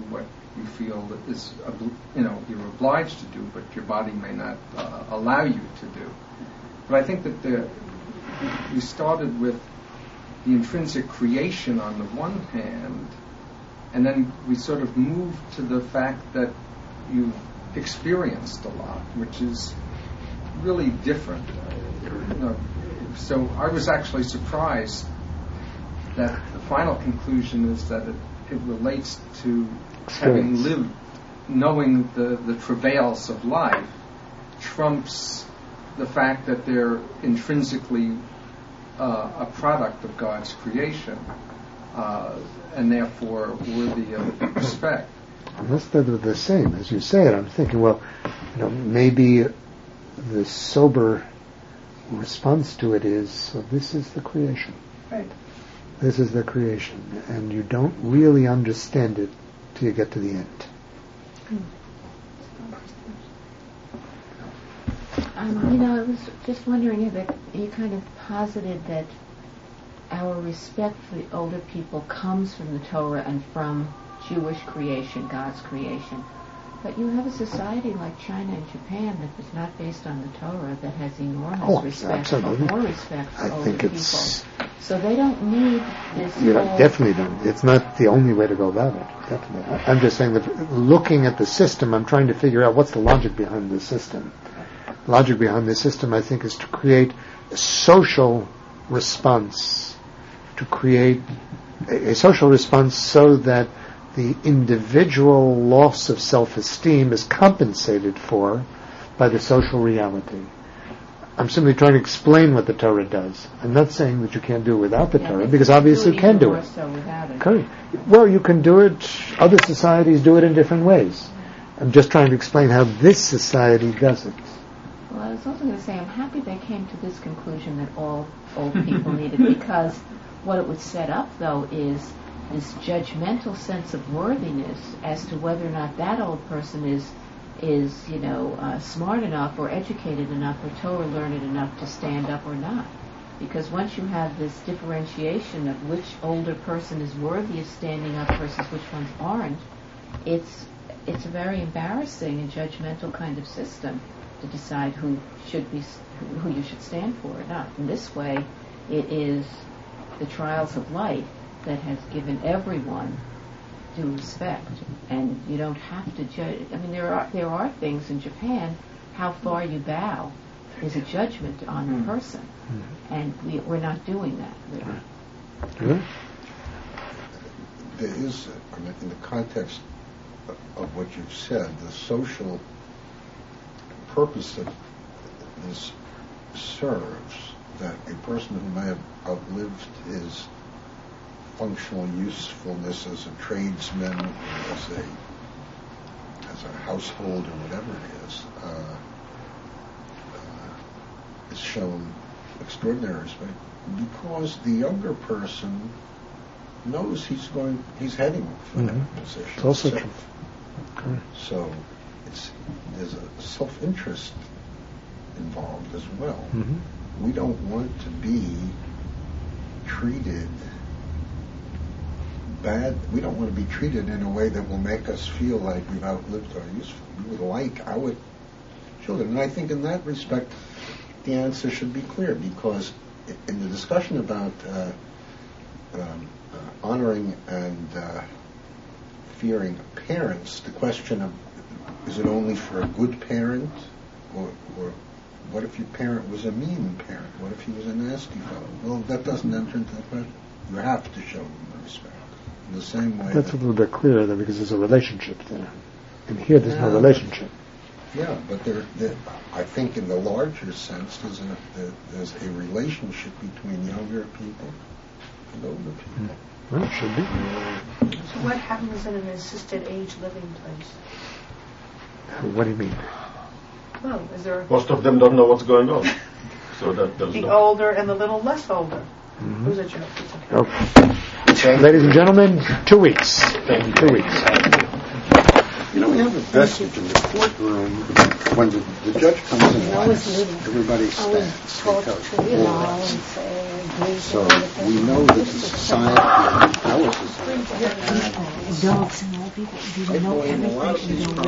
you feel that is, obli- you know, you're obliged to do, but your body may not uh, allow you to do. But I think that the, we started with the intrinsic creation on the one hand, and then we sort of moved to the fact that you've experienced a lot, which is really different. Uh, you know, so I was actually surprised that the final conclusion is that it, it relates to having lived, knowing the, the travails of life trumps the fact that they're intrinsically uh, a product of God's creation, uh, and therefore worthy of respect. Unless they're the same, as you say it, I'm thinking, well, you know, maybe the sober response to it is, so this is the creation. Right. This is the creation, and you don't really understand it till you get to the end. Um, you know, I was just wondering if it, you kind of posited that our respect for the older people comes from the Torah and from Jewish creation, God's creation. But you have a society like China and Japan that is not based on the Torah, that has enormous Oh, respect, absolutely. more respect for I older think people. it's... So they don't need this You whole... definitely don't. It's not the only way to go about it. Definitely. I- I'm just saying that looking at the system, I'm trying to figure out what's the logic behind the system. The logic behind the system, I think, is to create a social response, to create a, a social response so that the individual loss of self-esteem is compensated for by the social reality. I'm simply trying to explain what the Torah does. I'm not saying that you can't do it without the Yeah, Torah, but because you obviously you can do more it. So without it. Correct. Well, you can do it. Other societies do it in different ways. I'm just trying to explain how this society does it. Well, I was also going to say, I'm happy they came to this conclusion that all old people need it, because what it would set up, though, is this judgmental sense of worthiness as to whether or not that old person is, is you know, uh, smart enough or educated enough or Torah learned enough to stand up or not. Because once you have this differentiation of which older person is worthy of standing up versus which ones aren't, it's it's a very embarrassing and judgmental kind of system to decide who should be, who you should stand for or not. In this way, it is the trials of life that has given everyone due respect, and you don't have to judge. I mean, there are there are things in Japan. How far you bow is a judgment on mm. the person, mm. and we, we're not doing that. Really. Mm. There is, I mean, in the context of what you've said, the social purpose that this serves, that a person who may have outlived his functional usefulness as a tradesman, or as a as a household, or whatever it is, uh, uh, is shown extraordinary respect because the younger person knows he's going, he's heading for mm-hmm. that position. It's also so, true. Correct. So it's there's a self-interest involved as well. Mm-hmm. We don't want to be treated bad. We don't want to be treated in a way that will make us feel like we've outlived our useful. We would like our children. And I think in that respect, the answer should be clear, because in the discussion about uh, um, uh, honoring and uh, fearing parents, the question of, is it only for a good parent, or, or what if your parent was a mean parent? What if he was a nasty fellow? Well, that doesn't enter into the question. You have to show them the respect. In the same way. That's a little bit clearer, though, because there's a relationship there. And here there's yeah, no relationship. Yeah, but there, there, I think in the larger sense, there's a, there, there's a relationship between younger people and older people. Mm. Well, it should be. So what happens in an assisted age living place? What do you mean? Well, is there Most of them don't know what's going on. So that there's the no... older and the little less older? Mm-hmm. Who's a joke? It's okay. Okay. Ladies and gentlemen, two weeks. Two weeks. You know, we have a vestige in the courtroom when the, the judge comes in. I was little. Everybody I was stands. taught because to, you know, and say, So we know that the society, our society, Adults and old people didn't know in a lot of everything. these and they were